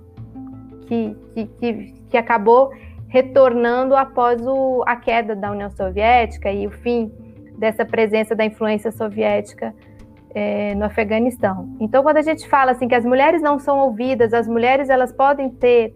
que acabou retornando após a queda da União Soviética e o fim dessa presença da influência soviética no Afeganistão. Então, quando a gente fala assim que as mulheres não são ouvidas, as mulheres elas podem ter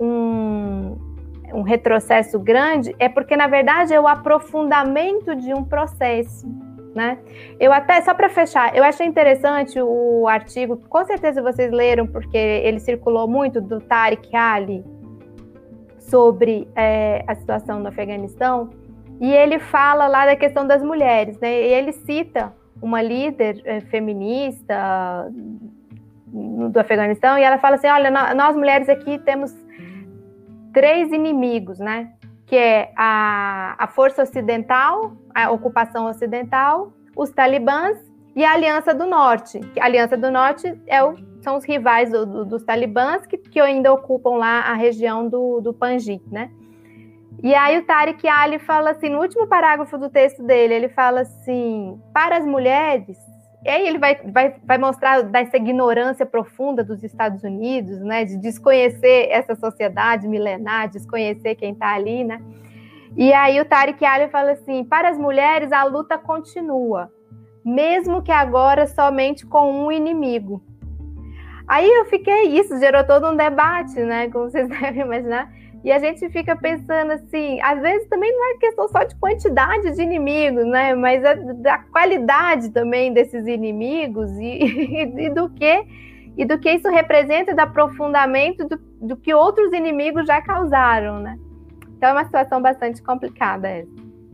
um retrocesso grande, é porque, na verdade, é o aprofundamento de um processo, né? Eu até, só para fechar, eu achei interessante o artigo, com certeza vocês leram, porque ele circulou muito, do Tariq Ali, sobre a situação no Afeganistão, e ele fala lá da questão das mulheres, né? E ele cita uma líder feminista do Afeganistão, e ela fala assim, olha, nós mulheres aqui temos 3 inimigos, né? Que é a força ocidental, a ocupação ocidental, os talibãs e a Aliança do Norte. A Aliança do Norte são os rivais dos talibãs que ainda ocupam lá a região do Panjshir, né? E aí o Tariq Ali fala assim, no último parágrafo do texto dele, ele fala assim, para as mulheres, e aí ele vai mostrar dessa ignorância profunda dos Estados Unidos, né, de desconhecer essa sociedade milenar, desconhecer quem está ali, né? E aí o Tariq Ali fala assim, para as mulheres a luta continua, mesmo que agora somente com um inimigo. Aí isso gerou todo um debate, né, como vocês devem imaginar, e a gente fica pensando assim, às vezes também não é questão só de quantidade de inimigos, né, mas da qualidade também desses inimigos e do que isso representa, do aprofundamento do que outros inimigos já causaram, né. Então é uma situação bastante complicada essa.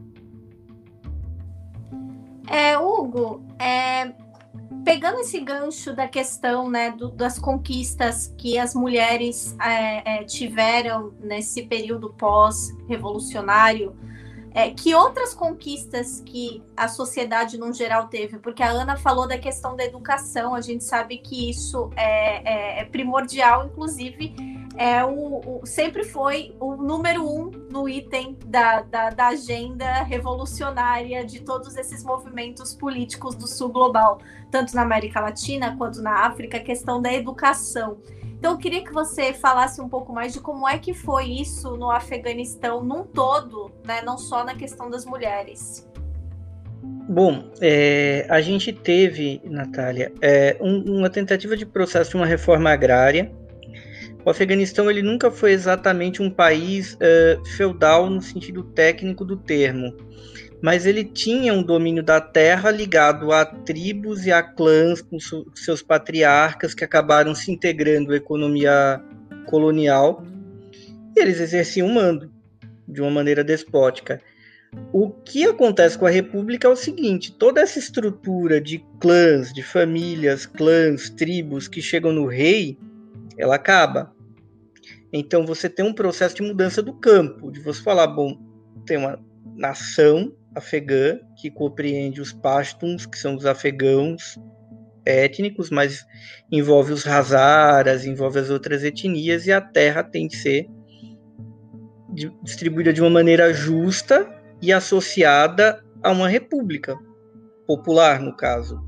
Hugo, pegando esse gancho da questão, né, das conquistas que as mulheres tiveram nesse período pós-revolucionário, Que outras conquistas que a sociedade no geral teve? Porque a Ana falou da questão da educação, a gente sabe que isso é primordial, inclusive sempre foi o número 1 no item da agenda revolucionária de todos esses movimentos políticos do sul global, tanto na América Latina quanto na África, a questão da educação. Então, eu queria que você falasse um pouco mais de como é que foi isso no Afeganistão num todo, né? Não só na questão das mulheres. Bom, a gente teve, Natália, uma tentativa de processo de uma reforma agrária. O Afeganistão ele nunca foi exatamente um país feudal no sentido técnico do termo, mas ele tinha um domínio da terra ligado a tribos e a clãs com seus patriarcas que acabaram se integrando à economia colonial, e eles exerciam o mando de uma maneira despótica. O que acontece com a República é o seguinte: toda essa estrutura de clãs, de famílias, clãs, tribos que chegam no rei, ela acaba. Então você tem um processo de mudança do campo, de você falar, bom, tem uma nação afegã que compreende os pashtuns, que são os afegãos étnicos, mas envolve os hazaras, envolve as outras etnias, e a terra tem de ser distribuída de uma maneira justa e associada a uma república popular, no caso.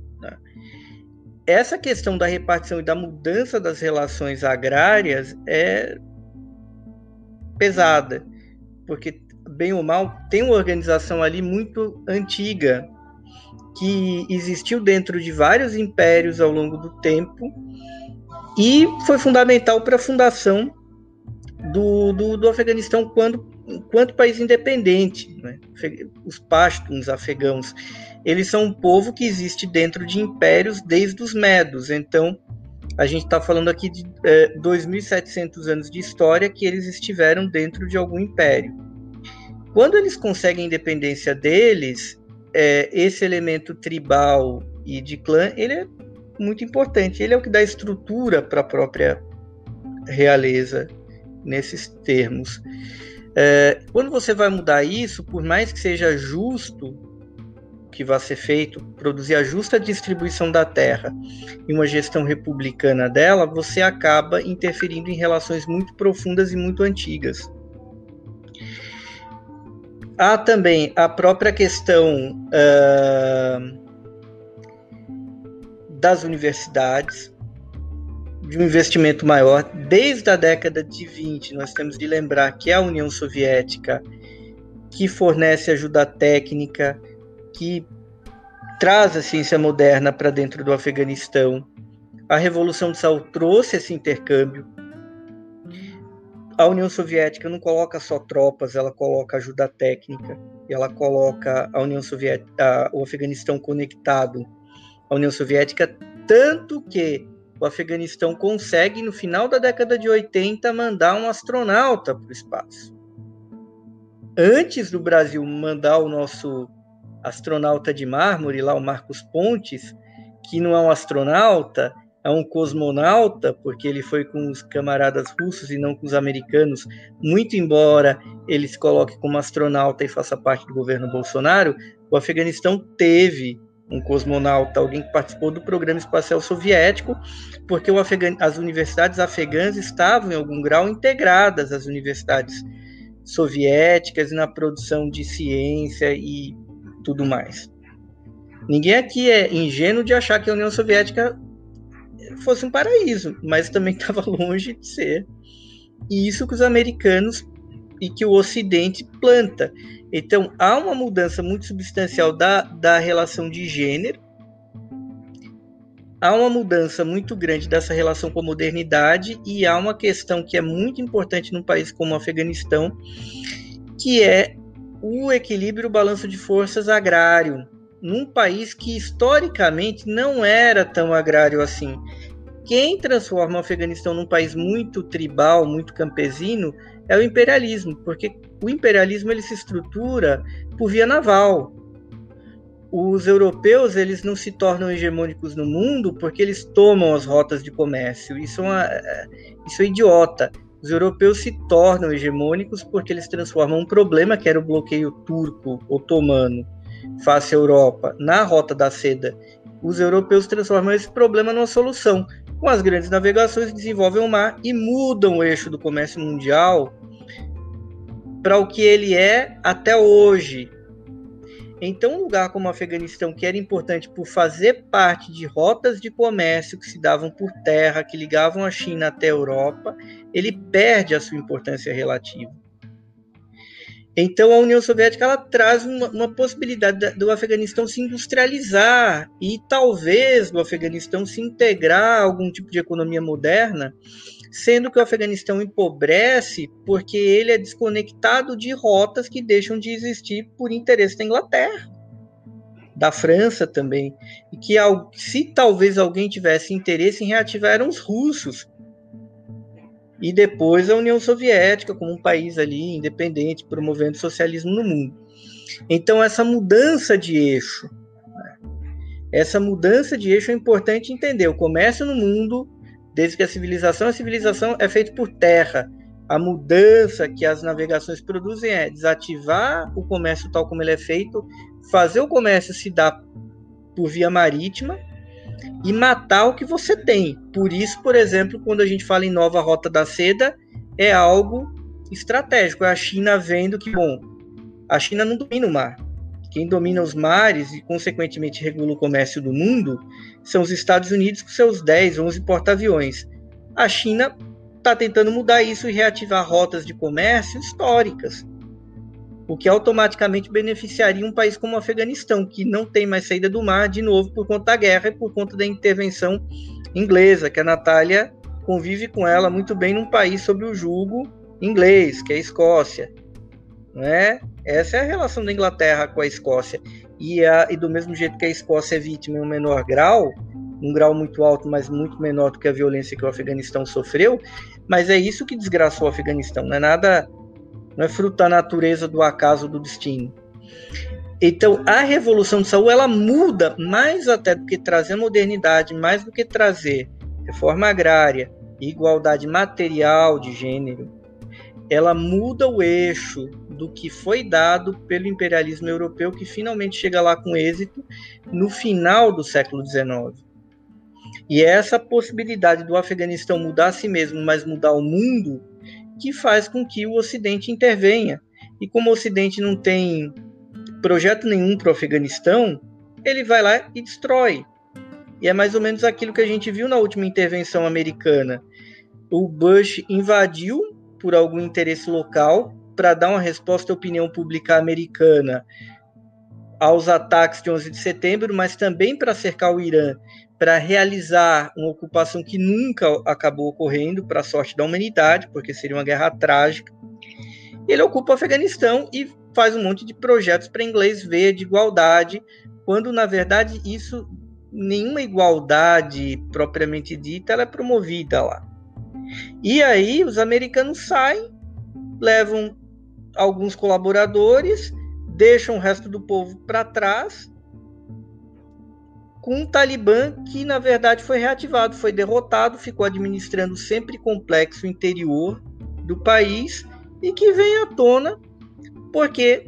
Essa questão da repartição e da mudança das relações agrárias é pesada, porque, bem ou mal, tem uma organização ali muito antiga, que existiu dentro de vários impérios ao longo do tempo, e foi fundamental para a fundação do Afeganistão enquanto país independente, né? Os pashtuns afegãos, eles são um povo que existe dentro de impérios desde os medos. Então, a gente está falando aqui de 2.700 anos de história que eles estiveram dentro de algum império. Quando eles conseguem a independência deles, esse elemento tribal e de clã, ele é muito importante. Ele é o que dá estrutura para a própria realeza nesses termos. Quando você vai mudar isso, por mais que seja justo que vai ser feito, produzir a justa distribuição da terra e uma gestão republicana dela, você acaba interferindo em relações muito profundas e muito antigas. Há também a própria questão das universidades, de um investimento maior. Desde a década de 20, nós temos de lembrar que é a União Soviética que fornece ajuda técnica, que traz a ciência moderna para dentro do Afeganistão. A Revolução de Seul trouxe esse intercâmbio. A União Soviética não coloca só tropas, ela coloca ajuda técnica, ela coloca o Afeganistão conectado à União Soviética, tanto que o Afeganistão consegue, no final da década de 80, mandar um astronauta para o espaço. Antes do Brasil mandar o nosso astronauta de mármore, lá o Marcos Pontes, que não é um astronauta, é um cosmonauta, porque ele foi com os camaradas russos e não com os americanos, muito embora ele se coloque como astronauta e faça parte do governo Bolsonaro, o Afeganistão teve um cosmonauta, alguém que participou do programa espacial soviético, porque as universidades afegãs estavam, em algum grau, integradas às universidades soviéticas na produção de ciência e tudo mais. Ninguém aqui é ingênuo de achar que a União Soviética fosse um paraíso, mas também estava longe de ser. E isso que os americanos e que o Ocidente planta. Então, há uma mudança muito substancial da relação de gênero, há uma mudança muito grande dessa relação com a modernidade, e há uma questão que é muito importante num país como o Afeganistão, que é o equilíbrio, o balanço de forças agrário, num país que historicamente não era tão agrário assim. Quem transforma o Afeganistão num país muito tribal, muito campesino, é o imperialismo, porque o imperialismo ele se estrutura por via naval. Os europeus eles não se tornam hegemônicos no mundo porque eles tomam as rotas de comércio. Isso é idiota. os europeus se tornam hegemônicos porque eles transformam um problema, que era o bloqueio turco-otomano face à Europa, na Rota da Seda. Os europeus transformam esse problema numa solução. Com as grandes navegações, desenvolvem o mar e mudam o eixo do comércio mundial para o que ele é até hoje. Então, um lugar como o Afeganistão, que era importante por fazer parte de rotas de comércio que se davam por terra, que ligavam a China até a Europa, ele perde a sua importância relativa. Então, a União Soviética ela traz uma possibilidade do Afeganistão se industrializar e talvez do Afeganistão se integrar a algum tipo de economia moderna, sendo que o Afeganistão empobrece porque ele é desconectado de rotas que deixam de existir por interesse da Inglaterra, da França também, e que se talvez alguém tivesse interesse em reativar eram os russos, e depois a União Soviética como um país ali independente, promovendo socialismo no mundo. Então essa mudança de eixo é importante entender. O comércio no mundo, desde que a civilização é feita por terra. A mudança que as navegações produzem é desativar o comércio tal como ele é feito, fazer o comércio se dar por via marítima e matar o que você tem. Por isso, por exemplo, quando a gente fala em nova Rota da Seda, é algo estratégico. É a China vendo que, a China não domina o mar. Quem domina os mares e, consequentemente, regula o comércio do mundo são os Estados Unidos com seus 10, 11 porta-aviões. A China está tentando mudar isso e reativar rotas de comércio históricas, o que automaticamente beneficiaria um país como o Afeganistão, que não tem mais saída do mar, de novo, por conta da guerra e por conta da intervenção inglesa, que a Natália convive com ela muito bem num país sob o jugo inglês, que é a Escócia. Não é? Essa é a relação da Inglaterra com a Escócia. E do mesmo jeito que a Escócia é vítima em um menor grau, um grau muito alto, mas muito menor do que a violência que o Afeganistão sofreu, mas é isso que desgraçou o Afeganistão, não é fruto da natureza, do acaso, do destino. Então, a Revolução de Seul, ela muda mais até do que trazer modernidade, mais do que trazer reforma agrária e igualdade material de gênero. Ela muda o eixo do que foi dado pelo imperialismo europeu, que finalmente chega lá com êxito no final do século XIX. E é essa possibilidade do Afeganistão mudar a si mesmo, mas mudar o mundo, que faz com que o Ocidente intervenha. E como o Ocidente não tem projeto nenhum para o Afeganistão, ele vai lá e destrói. E é mais ou menos aquilo que a gente viu na última intervenção americana. O Bush invadiu por algum interesse local para dar uma resposta à opinião pública americana aos ataques de 11 de setembro, mas também para cercar o Irã, para realizar uma ocupação que nunca acabou ocorrendo, para a sorte da humanidade, porque seria uma guerra trágica. Ele ocupa o Afeganistão e faz um monte de projetos para inglês ver de igualdade, quando, na verdade, nenhuma igualdade propriamente dita ela é promovida lá. E aí os americanos saem, levam alguns colaboradores, deixam o resto do povo para trás, com um Talibã que, na verdade, foi reativado, foi derrotado, ficou administrando sempre complexo interior do país e que vem à tona porque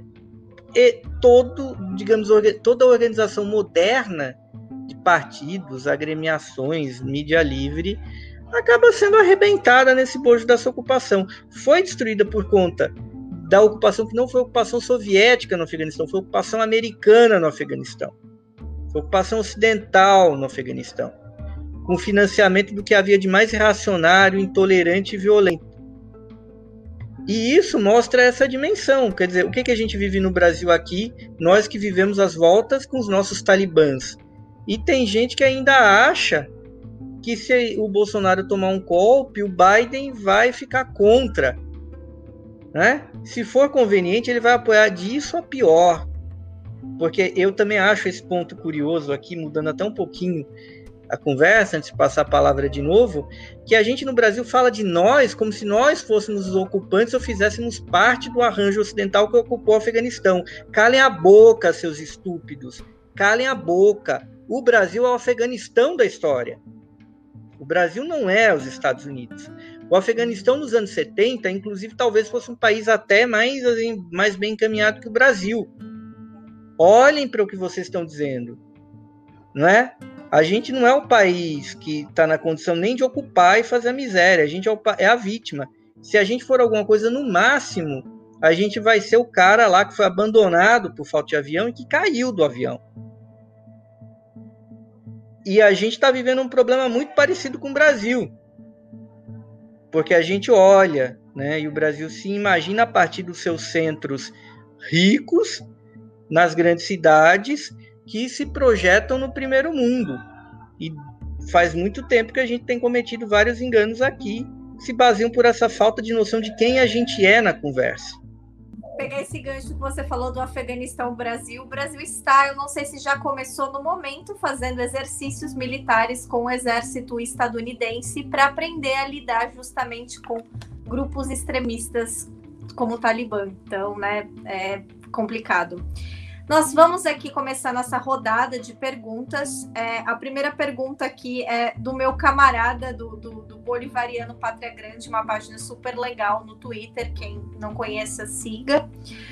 toda organização moderna de partidos, agremiações, mídia livre, acaba sendo arrebentada nesse bojo dessa ocupação. Foi destruída por conta da ocupação que não foi ocupação soviética no Afeganistão, foi ocupação americana no Afeganistão. Foi ocupação ocidental no Afeganistão, com financiamento do que havia de mais reacionário, intolerante e violento. E isso mostra essa dimensão. Quer dizer, o que a gente vive no Brasil aqui, nós que vivemos as voltas com os nossos talibãs. E tem gente que ainda acha que se o Bolsonaro tomar um golpe, o Biden vai ficar contra. Né? Se for conveniente, ele vai apoiar disso a pior. Porque eu também acho esse ponto curioso aqui, mudando até um pouquinho a conversa, antes de passar a palavra de novo, que a gente no Brasil fala de nós como se nós fôssemos os ocupantes ou fizéssemos parte do arranjo ocidental que ocupou o Afeganistão. Calem a boca, seus estúpidos. Calem a boca. O Brasil é o Afeganistão da história. O Brasil não é os Estados Unidos. O Afeganistão, nos anos 70, inclusive, talvez fosse um país até mais bem encaminhado que o Brasil. Olhem para o que vocês estão dizendo, não é? A gente não é o país que está na condição nem de ocupar e fazer a miséria. A gente é a vítima. Se a gente for alguma coisa, no máximo, a gente vai ser o cara lá que foi abandonado por falta de avião e que caiu do avião. E a gente está vivendo um problema muito parecido com o Brasil. Porque a gente olha, né, e o Brasil se imagina a partir dos seus centros ricos, nas grandes cidades, que se projetam no primeiro mundo. E faz muito tempo que a gente tem cometido vários enganos aqui, se baseiam por essa falta de noção de quem a gente é na conversa. Pegar esse gancho que você falou do Afeganistão, Brasil. O Brasil está, eu não sei se já começou no momento, fazendo exercícios militares com o exército estadunidense para aprender a lidar justamente com grupos extremistas como o Talibã. Então, né, é complicado. Nós vamos aqui começar nossa rodada de perguntas. A primeira pergunta aqui é do meu camarada do Bolivariano Pátria Grande, uma página super legal no Twitter, quem não conhece, siga.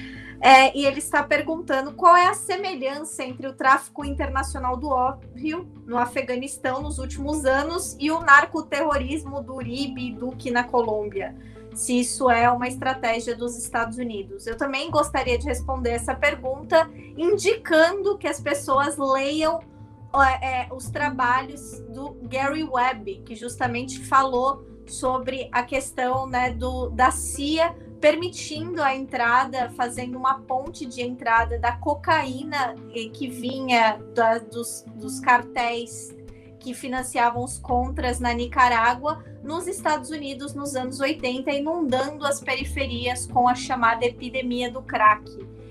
E ele está perguntando qual é a semelhança entre o tráfico internacional do ópio no Afeganistão nos últimos anos e o narcoterrorismo do Uribe e Duque na Colômbia. Se isso é uma estratégia dos Estados Unidos. Eu também gostaria de responder essa pergunta, indicando que as pessoas leiam os trabalhos do Gary Webb, que justamente falou sobre a questão, né, da CIA permitindo a entrada, fazendo uma ponte de entrada da cocaína que vinha dos cartéis que financiavam os contras na Nicarágua, nos Estados Unidos nos anos 80, inundando as periferias com a chamada epidemia do crack.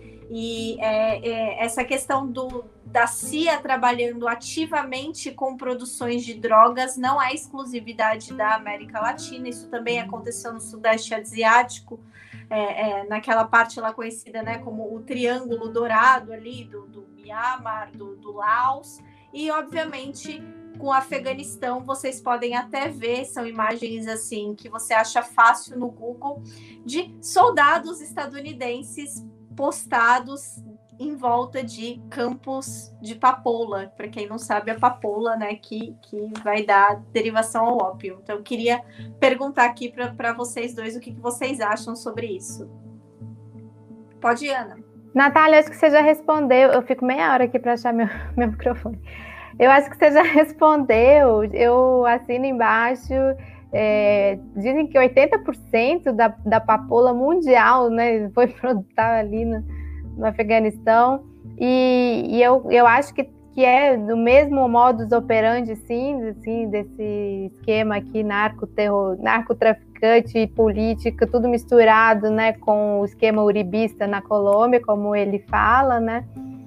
E essa questão da CIA trabalhando ativamente com produções de drogas não é exclusividade da América Latina, isso também aconteceu no Sudeste Asiático, naquela parte lá conhecida, né, como o Triângulo Dourado ali, do Mianmar, do Laos, e obviamente com o Afeganistão, vocês podem até ver, são imagens assim que você acha fácil no Google, de soldados estadunidenses postados em volta de campos de papoula. Para quem não sabe, a papoula, né, que vai dar derivação ao ópio. Então, eu queria perguntar aqui para vocês dois o que vocês acham sobre isso. Pode ir, Ana. Natália, acho que você já respondeu. Eu fico meia hora aqui para achar meu microfone. Eu acho que você já respondeu, eu assino embaixo, dizem que 80% da papoula mundial, né, foi produzida ali no Afeganistão, e eu acho que é do mesmo modus operandi, sim, desse esquema aqui, narcotraficante e política, tudo misturado, né, com o esquema uribista na Colômbia, como ele fala, né.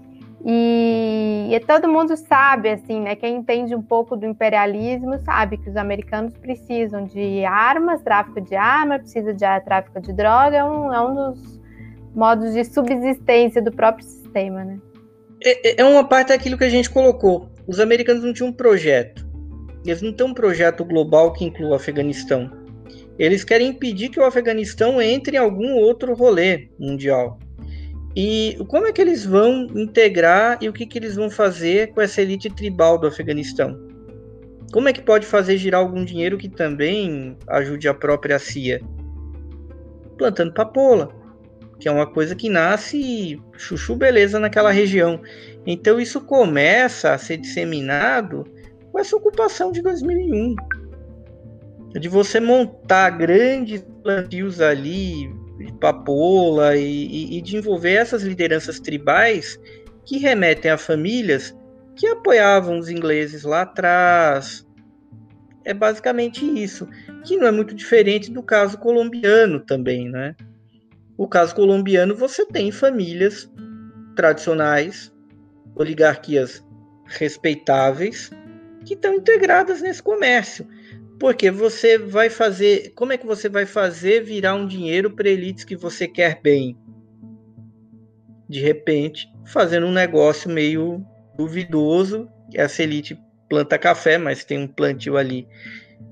E todo mundo sabe, assim, né? Quem entende um pouco do imperialismo sabe que os americanos precisam de armas, tráfico de armas, precisa de tráfico de droga, é um dos modos de subsistência do próprio sistema, né? É uma parte daquilo que a gente colocou. Os americanos não tinham um projeto. Eles não têm um projeto global que inclua o Afeganistão. Eles querem impedir que o Afeganistão entre em algum outro rolê mundial. E como é que eles vão integrar e o que eles vão fazer com essa elite tribal do Afeganistão? Como é que pode fazer girar algum dinheiro que também ajude a própria CIA? Plantando papoula, que é uma coisa que nasce chuchu beleza naquela região. Então isso começa a ser disseminado com essa ocupação de 2001. De você montar grandes plantios ali, de papoula e de envolver essas lideranças tribais que remetem a famílias que apoiavam os ingleses lá atrás. É basicamente isso, que não é muito diferente do caso colombiano também, né? O caso colombiano, você tem famílias tradicionais, oligarquias respeitáveis, que estão integradas nesse comércio. Porque você vai fazer... Como é que você vai fazer virar um dinheiro para elites que você quer bem? De repente, fazendo um negócio meio duvidoso. Essa elite planta café, mas tem um plantio ali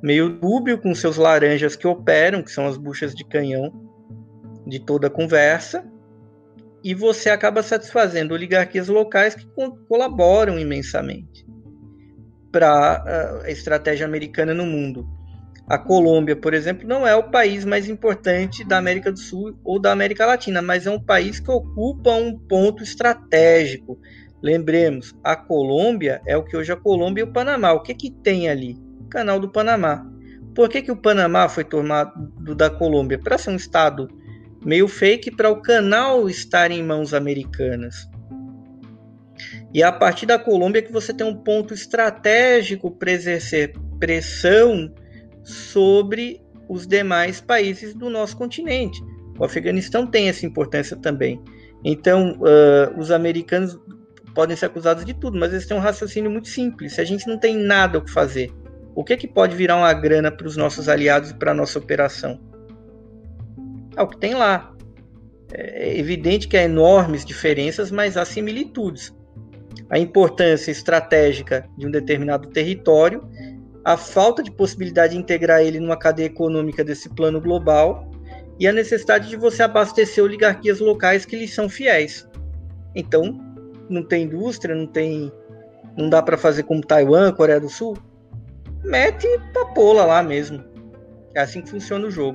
meio dúbio, com seus laranjas que operam, que são as buchas de canhão de toda a conversa, e você acaba satisfazendo oligarquias locais que colaboram imensamente para a estratégia americana no mundo. A Colômbia, por exemplo, não é o país mais importante da América do Sul ou da América Latina, mas é um país que ocupa um ponto estratégico. Lembremos, a Colômbia é o que hoje é a Colômbia e o Panamá. O que tem ali? O Canal do Panamá. Por que o Panamá foi tomado da Colômbia? Para ser um estado meio fake, para o canal estar em mãos americanas. E é a partir da Colômbia que você tem um ponto estratégico para exercer pressão sobre os demais países do nosso continente. O Afeganistão tem essa importância também. Então, os americanos podem ser acusados de tudo, mas eles têm um raciocínio muito simples. Se a gente não tem nada o que fazer, o que pode virar uma grana para os nossos aliados e para a nossa operação? É o que tem lá. É evidente que há enormes diferenças, mas há similitudes. A importância estratégica de um determinado território, a falta de possibilidade de integrar ele numa cadeia econômica desse plano global e a necessidade de você abastecer oligarquias locais que lhes são fiéis. Então, não tem indústria, não dá para fazer como Taiwan, Coreia do Sul? Mete papoula lá mesmo. É assim que funciona o jogo.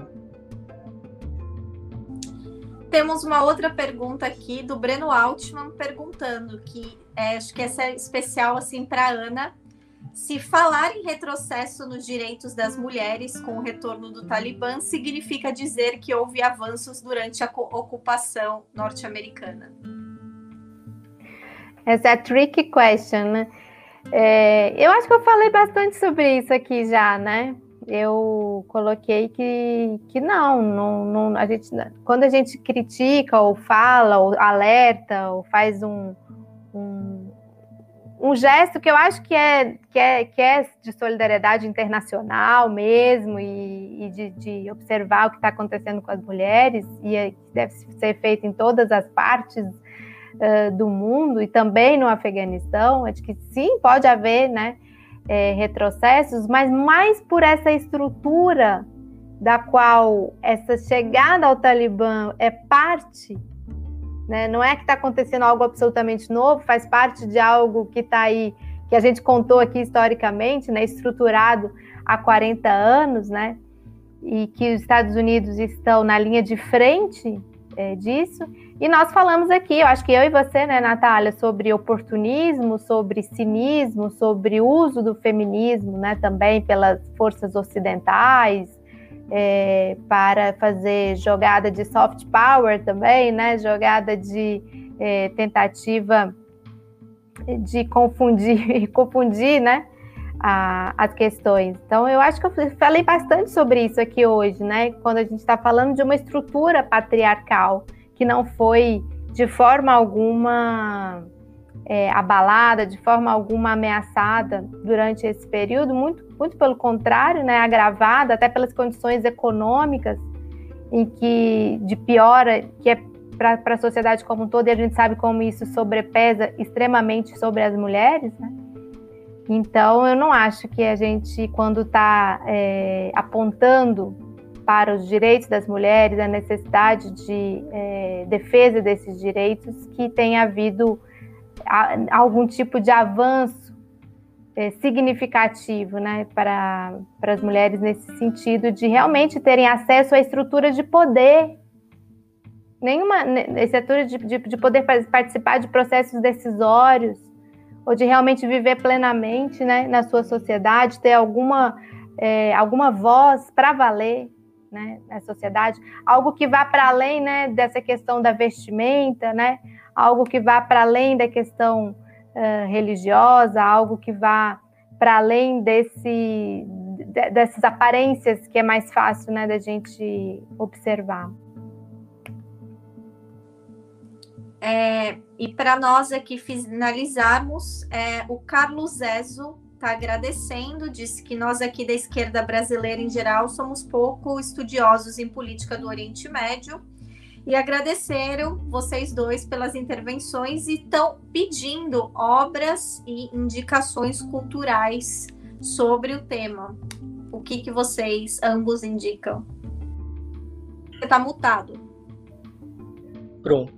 Temos uma outra pergunta aqui do Breno Altman perguntando, que acho que essa é especial assim para Ana, se falar em retrocesso nos direitos das mulheres com o retorno do Talibã significa dizer que houve avanços durante a ocupação norte-americana. Essa é a tricky question, né? Eu acho que eu falei bastante sobre isso aqui já, né? Eu coloquei que não, a gente, quando a gente critica ou fala, ou alerta, ou faz um gesto que eu acho que é de solidariedade internacional mesmo, e de observar o que está acontecendo com as mulheres, e deve ser feito em todas as partes do mundo, e também no Afeganistão, acho que sim, pode haver, né, retrocessos, mas mais por essa estrutura da qual essa chegada ao Talibã é parte, né? Não é que está acontecendo algo absolutamente novo, faz parte de algo que está aí, que a gente contou aqui historicamente, né, estruturado há 40 anos, né, e que os Estados Unidos estão na linha de frente disso. E nós falamos aqui, eu acho que eu e você, né, Natália, sobre oportunismo, sobre cinismo, sobre uso do feminismo, né, também pelas forças ocidentais, para fazer jogada de soft power também, né, jogada de tentativa de confundir, né, as questões. Então, eu acho que eu falei bastante sobre isso aqui hoje, né, quando a gente está falando de uma estrutura patriarcal que não foi de forma alguma abalada, de forma alguma ameaçada durante esse período, muito pelo contrário, né, agravada até pelas condições econômicas de piora, que é para a sociedade como um todo, e a gente sabe como isso sobrepesa extremamente sobre as mulheres, né? Então, eu não acho que a gente, quando está apontando para os direitos das mulheres, a necessidade de defesa desses direitos, que tenha havido algum tipo de avanço significativo, né, para as mulheres nesse sentido de realmente terem acesso a estruturas de poder, estrutura de poder participar de processos decisórios, ou de realmente viver plenamente, né, na sua sociedade, ter alguma voz para valer, né, na sociedade, algo que vá para além, né, dessa questão da vestimenta, né, algo que vá para além da questão religiosa, algo que vá para além dessas aparências que é mais fácil, né, da gente observar. E para nós aqui finalizarmos, o Carlos Zezo está agradecendo, disse que nós aqui da esquerda brasileira em geral somos pouco estudiosos em política do Oriente Médio, e agradeceram vocês dois pelas intervenções e estão pedindo obras e indicações culturais sobre o tema. O que vocês ambos indicam? Você está mutado. Pronto.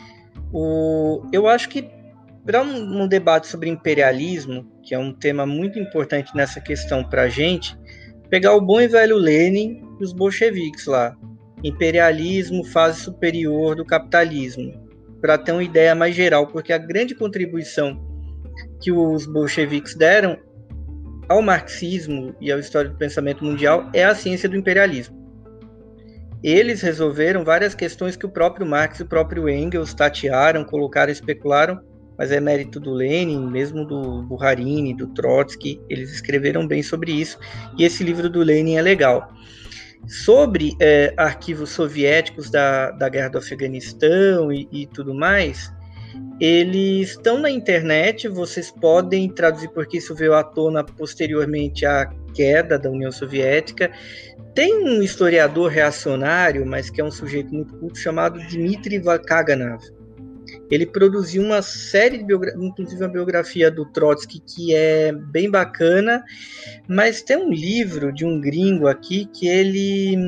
Eu acho que para um debate sobre imperialismo, que é um tema muito importante nessa questão para a gente, pegar o bom e velho Lenin e os bolcheviques lá. Imperialismo, fase superior do capitalismo, para ter uma ideia mais geral, porque a grande contribuição que os bolcheviques deram ao marxismo e à história do pensamento mundial é a ciência do imperialismo. Eles resolveram várias questões que o próprio Marx e o próprio Engels tatearam, colocaram, especularam, mas é mérito do Lenin, mesmo do Bukharin, do Trotsky, eles escreveram bem sobre isso, e esse livro do Lenin é legal. Sobre arquivos soviéticos da Guerra do Afeganistão e tudo mais, eles estão na internet, vocês podem traduzir, porque isso veio à tona posteriormente à queda da União Soviética. Tem um historiador reacionário, mas que é um sujeito muito culto, chamado Dmitry Kaganov. Ele produziu uma série de biografias, inclusive a biografia do Trotsky, que é bem bacana, mas tem um livro de um gringo aqui que ele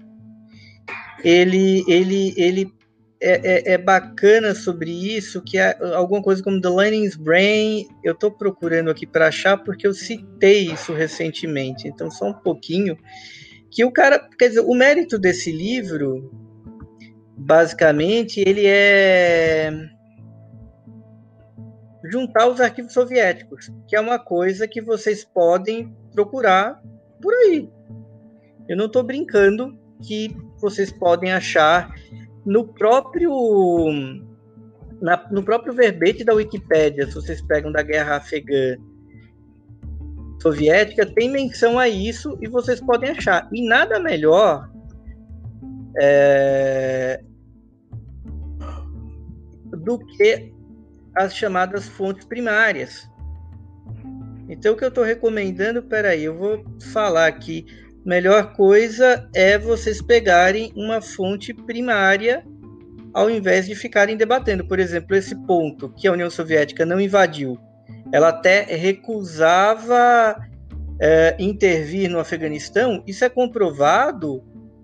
é bacana sobre isso, que é alguma coisa como The Lenin's Brain. Eu estou procurando aqui para achar, porque eu citei isso recentemente, então só um pouquinho. Que o cara, quer dizer, o mérito desse livro, basicamente, ele é juntar os arquivos soviéticos, que é uma coisa que vocês podem procurar por aí. Eu não estou brincando, que vocês podem achar no próprio verbete da Wikipédia. Se vocês pegam da Guerra Afegã Soviética, tem menção a isso e vocês podem achar. E nada melhor do que as chamadas fontes primárias. Então, o que eu estou recomendando, eu vou falar aqui, melhor coisa é vocês pegarem uma fonte primária ao invés de ficarem debatendo. Por exemplo, esse ponto que a União Soviética não invadiu, ela até recusava intervir no Afeganistão, isso é comprovado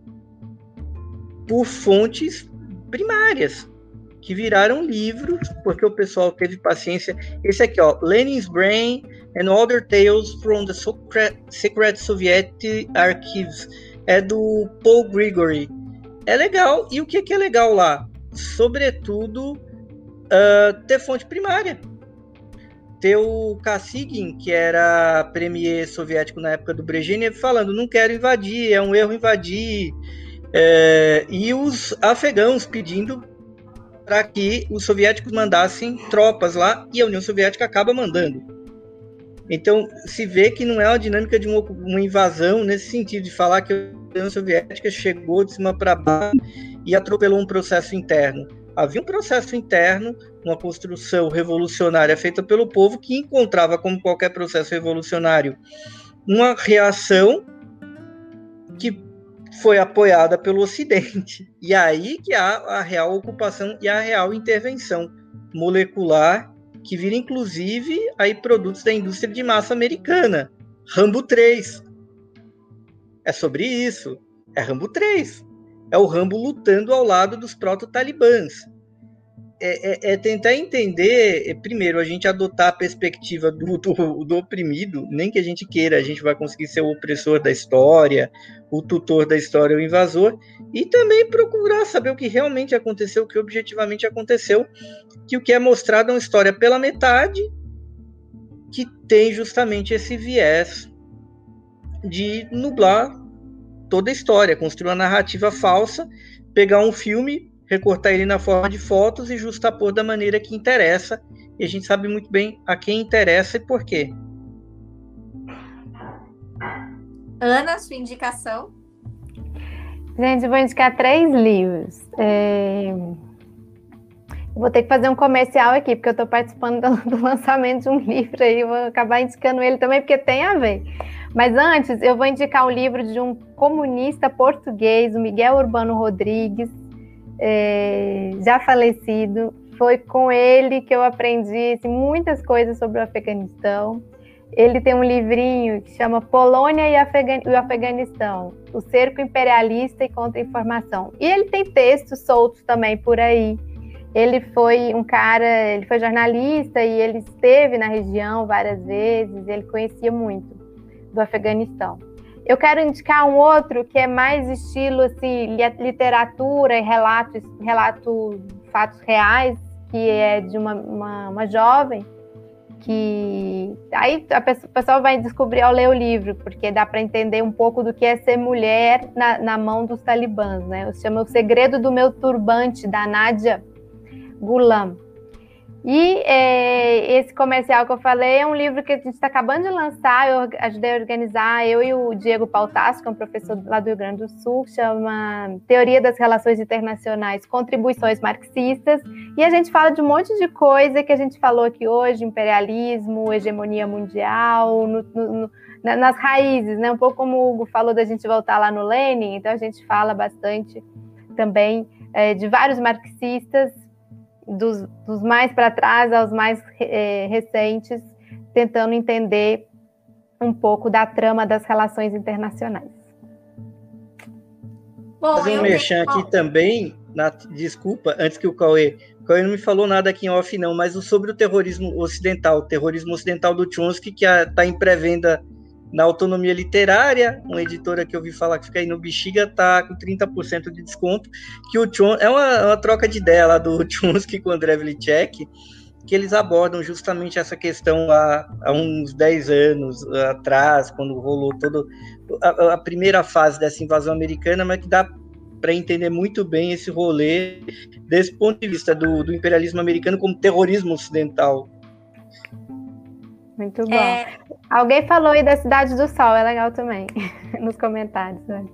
por fontes primárias, que viraram livros, porque o pessoal teve paciência. Esse aqui, ó, Lenin's Brain and Other Tales from the Secret Soviet Archives, é do Paul Grigory. É legal, e o que é legal lá? Sobretudo, ter fonte primária. Ter o Kosygin, que era premier soviético na época do Brezhnev, falando, não quero invadir, é um erro invadir, e os afegãos pedindo para que os soviéticos mandassem tropas lá, e a União Soviética acaba mandando. Então, se vê que não é uma dinâmica de uma invasão nesse sentido, de falar que a União Soviética chegou de cima para baixo e atropelou um processo interno. Havia um processo interno, uma construção revolucionária feita pelo povo, que encontrava, como qualquer processo revolucionário, uma reação que foi apoiada pelo Ocidente. E aí que há a real ocupação e a real intervenção molecular, que vira, inclusive, aí produtos da indústria de massa americana. Rambo 3. É sobre isso. É Rambo 3. É o Rambo lutando ao lado dos proto-talibãs. É tentar entender, primeiro, a gente adotar a perspectiva do oprimido, nem que a gente queira, a gente vai conseguir ser o opressor da história, o tutor da história, o invasor, e também procurar saber o que realmente aconteceu, o que objetivamente aconteceu, que o que é mostrado é uma história pela metade, que tem justamente esse viés de nublar toda a história, construir uma narrativa falsa, pegar um filme, recortar ele na forma de fotos e justapor da maneira que interessa, e a gente sabe muito bem a quem interessa e por quê. Ana, sua indicação? Gente, eu vou indicar 3 livros. Vou ter que fazer um comercial aqui, porque eu estou participando do lançamento de um livro aí, vou acabar indicando ele também, porque tem a ver. Mas antes, eu vou indicar um livro de um comunista português, o Miguel Urbano Rodrigues, já falecido. Foi com ele que eu aprendi assim, muitas coisas sobre o Afeganistão. ele tem um livrinho que chama Polônia e o Afeganistão, o cerco imperialista e contra-informação. E ele tem textos soltos também por aí. Ele foi jornalista e ele esteve na região várias vezes, ele conhecia muito do Afeganistão. Eu quero indicar um outro que é mais estilo assim, literatura e fatos reais, que é de uma jovem, que aí o pessoal vai descobrir ao ler o livro, porque dá para entender um pouco do que é ser mulher na mão dos talibãs, né? Chama O Segredo do Meu Turbante, da Nadia Ghulam. E esse comercial que eu falei é um livro que a gente está acabando de lançar, eu ajudei a organizar, eu e o Diego Pautasso, que é um professor lá do Rio Grande do Sul, chama Teoria das Relações Internacionais, Contribuições Marxistas, e a gente fala de um monte de coisa que a gente falou aqui hoje, imperialismo, hegemonia mundial, nas raízes, né? Um pouco como o Hugo falou da gente voltar lá no Lenin, então a gente fala bastante também de vários marxistas, dos mais para trás aos mais recentes, tentando entender um pouco da trama das relações internacionais. Bom, fazer um merchan aqui também, desculpa, antes que o Cauê não me falou nada aqui em off não, mas sobre o terrorismo ocidental do Chomsky, que está em pré-venda na Autonomia Literária, uma editora que eu ouvi falar que fica aí no Bexiga, está com 30% de desconto, que o Chomsky, é uma troca de ideia lá do Chomsky com o André Vlichek, que eles abordam justamente essa questão há uns 10 anos atrás, quando rolou toda a primeira fase dessa invasão americana, mas que dá para entender muito bem esse rolê desse ponto de vista do imperialismo americano como terrorismo ocidental. Muito bom. Alguém falou aí da Cidade do Sol, é legal também, nos comentários. Né?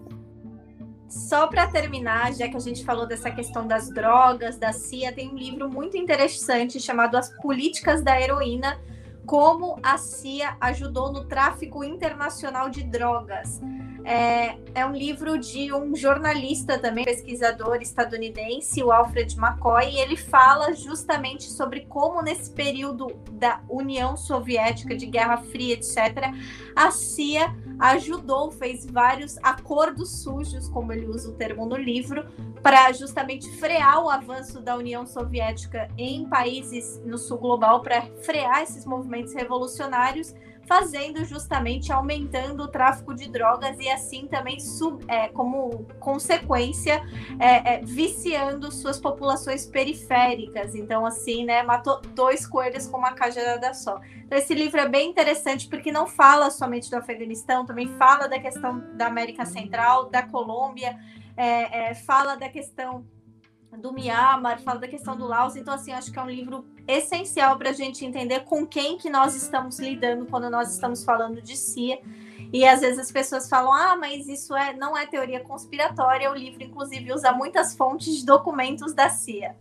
Só para terminar, já que a gente falou dessa questão das drogas, da CIA, tem um livro muito interessante chamado As Políticas da Heroína, como a CIA ajudou no tráfico internacional de drogas. É um livro de um jornalista também, pesquisador estadunidense, o Alfred McCoy, e ele fala justamente sobre como nesse período da União Soviética, de Guerra Fria, etc., a CIA ajudou, fez vários acordos sujos, como ele usa o termo no livro, para justamente frear o avanço da União Soviética em países no sul global, para frear esses movimentos revolucionários, fazendo justamente, aumentando o tráfico de drogas e assim também, como consequência, viciando suas populações periféricas. Então, assim, né, matou 2 coelhos com uma cajadada só. Então, esse livro é bem interessante porque não fala somente do Afeganistão, também fala da questão da América Central, da Colômbia, fala da questão do Mianmar, fala da questão do Laos. Então, assim, acho que é um livro essencial para a gente entender com quem que nós estamos lidando quando nós estamos falando de CIA. E às vezes as pessoas falam, mas isso não é teoria conspiratória. O livro, inclusive, usa muitas fontes de documentos da CIA.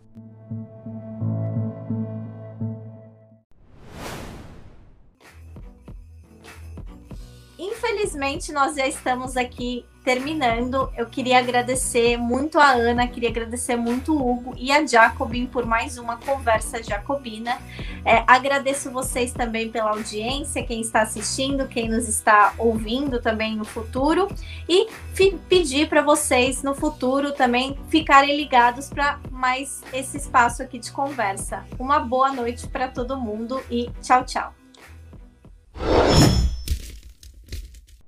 Infelizmente, nós já estamos aqui terminando. Eu queria agradecer muito a Ana, queria agradecer muito o Hugo e a Jacobin por mais uma conversa jacobina. Agradeço vocês também pela audiência, quem está assistindo, quem nos está ouvindo também no futuro, e pedir para vocês no futuro também ficarem ligados para mais esse espaço aqui de conversa. Uma boa noite para todo mundo e tchau, tchau.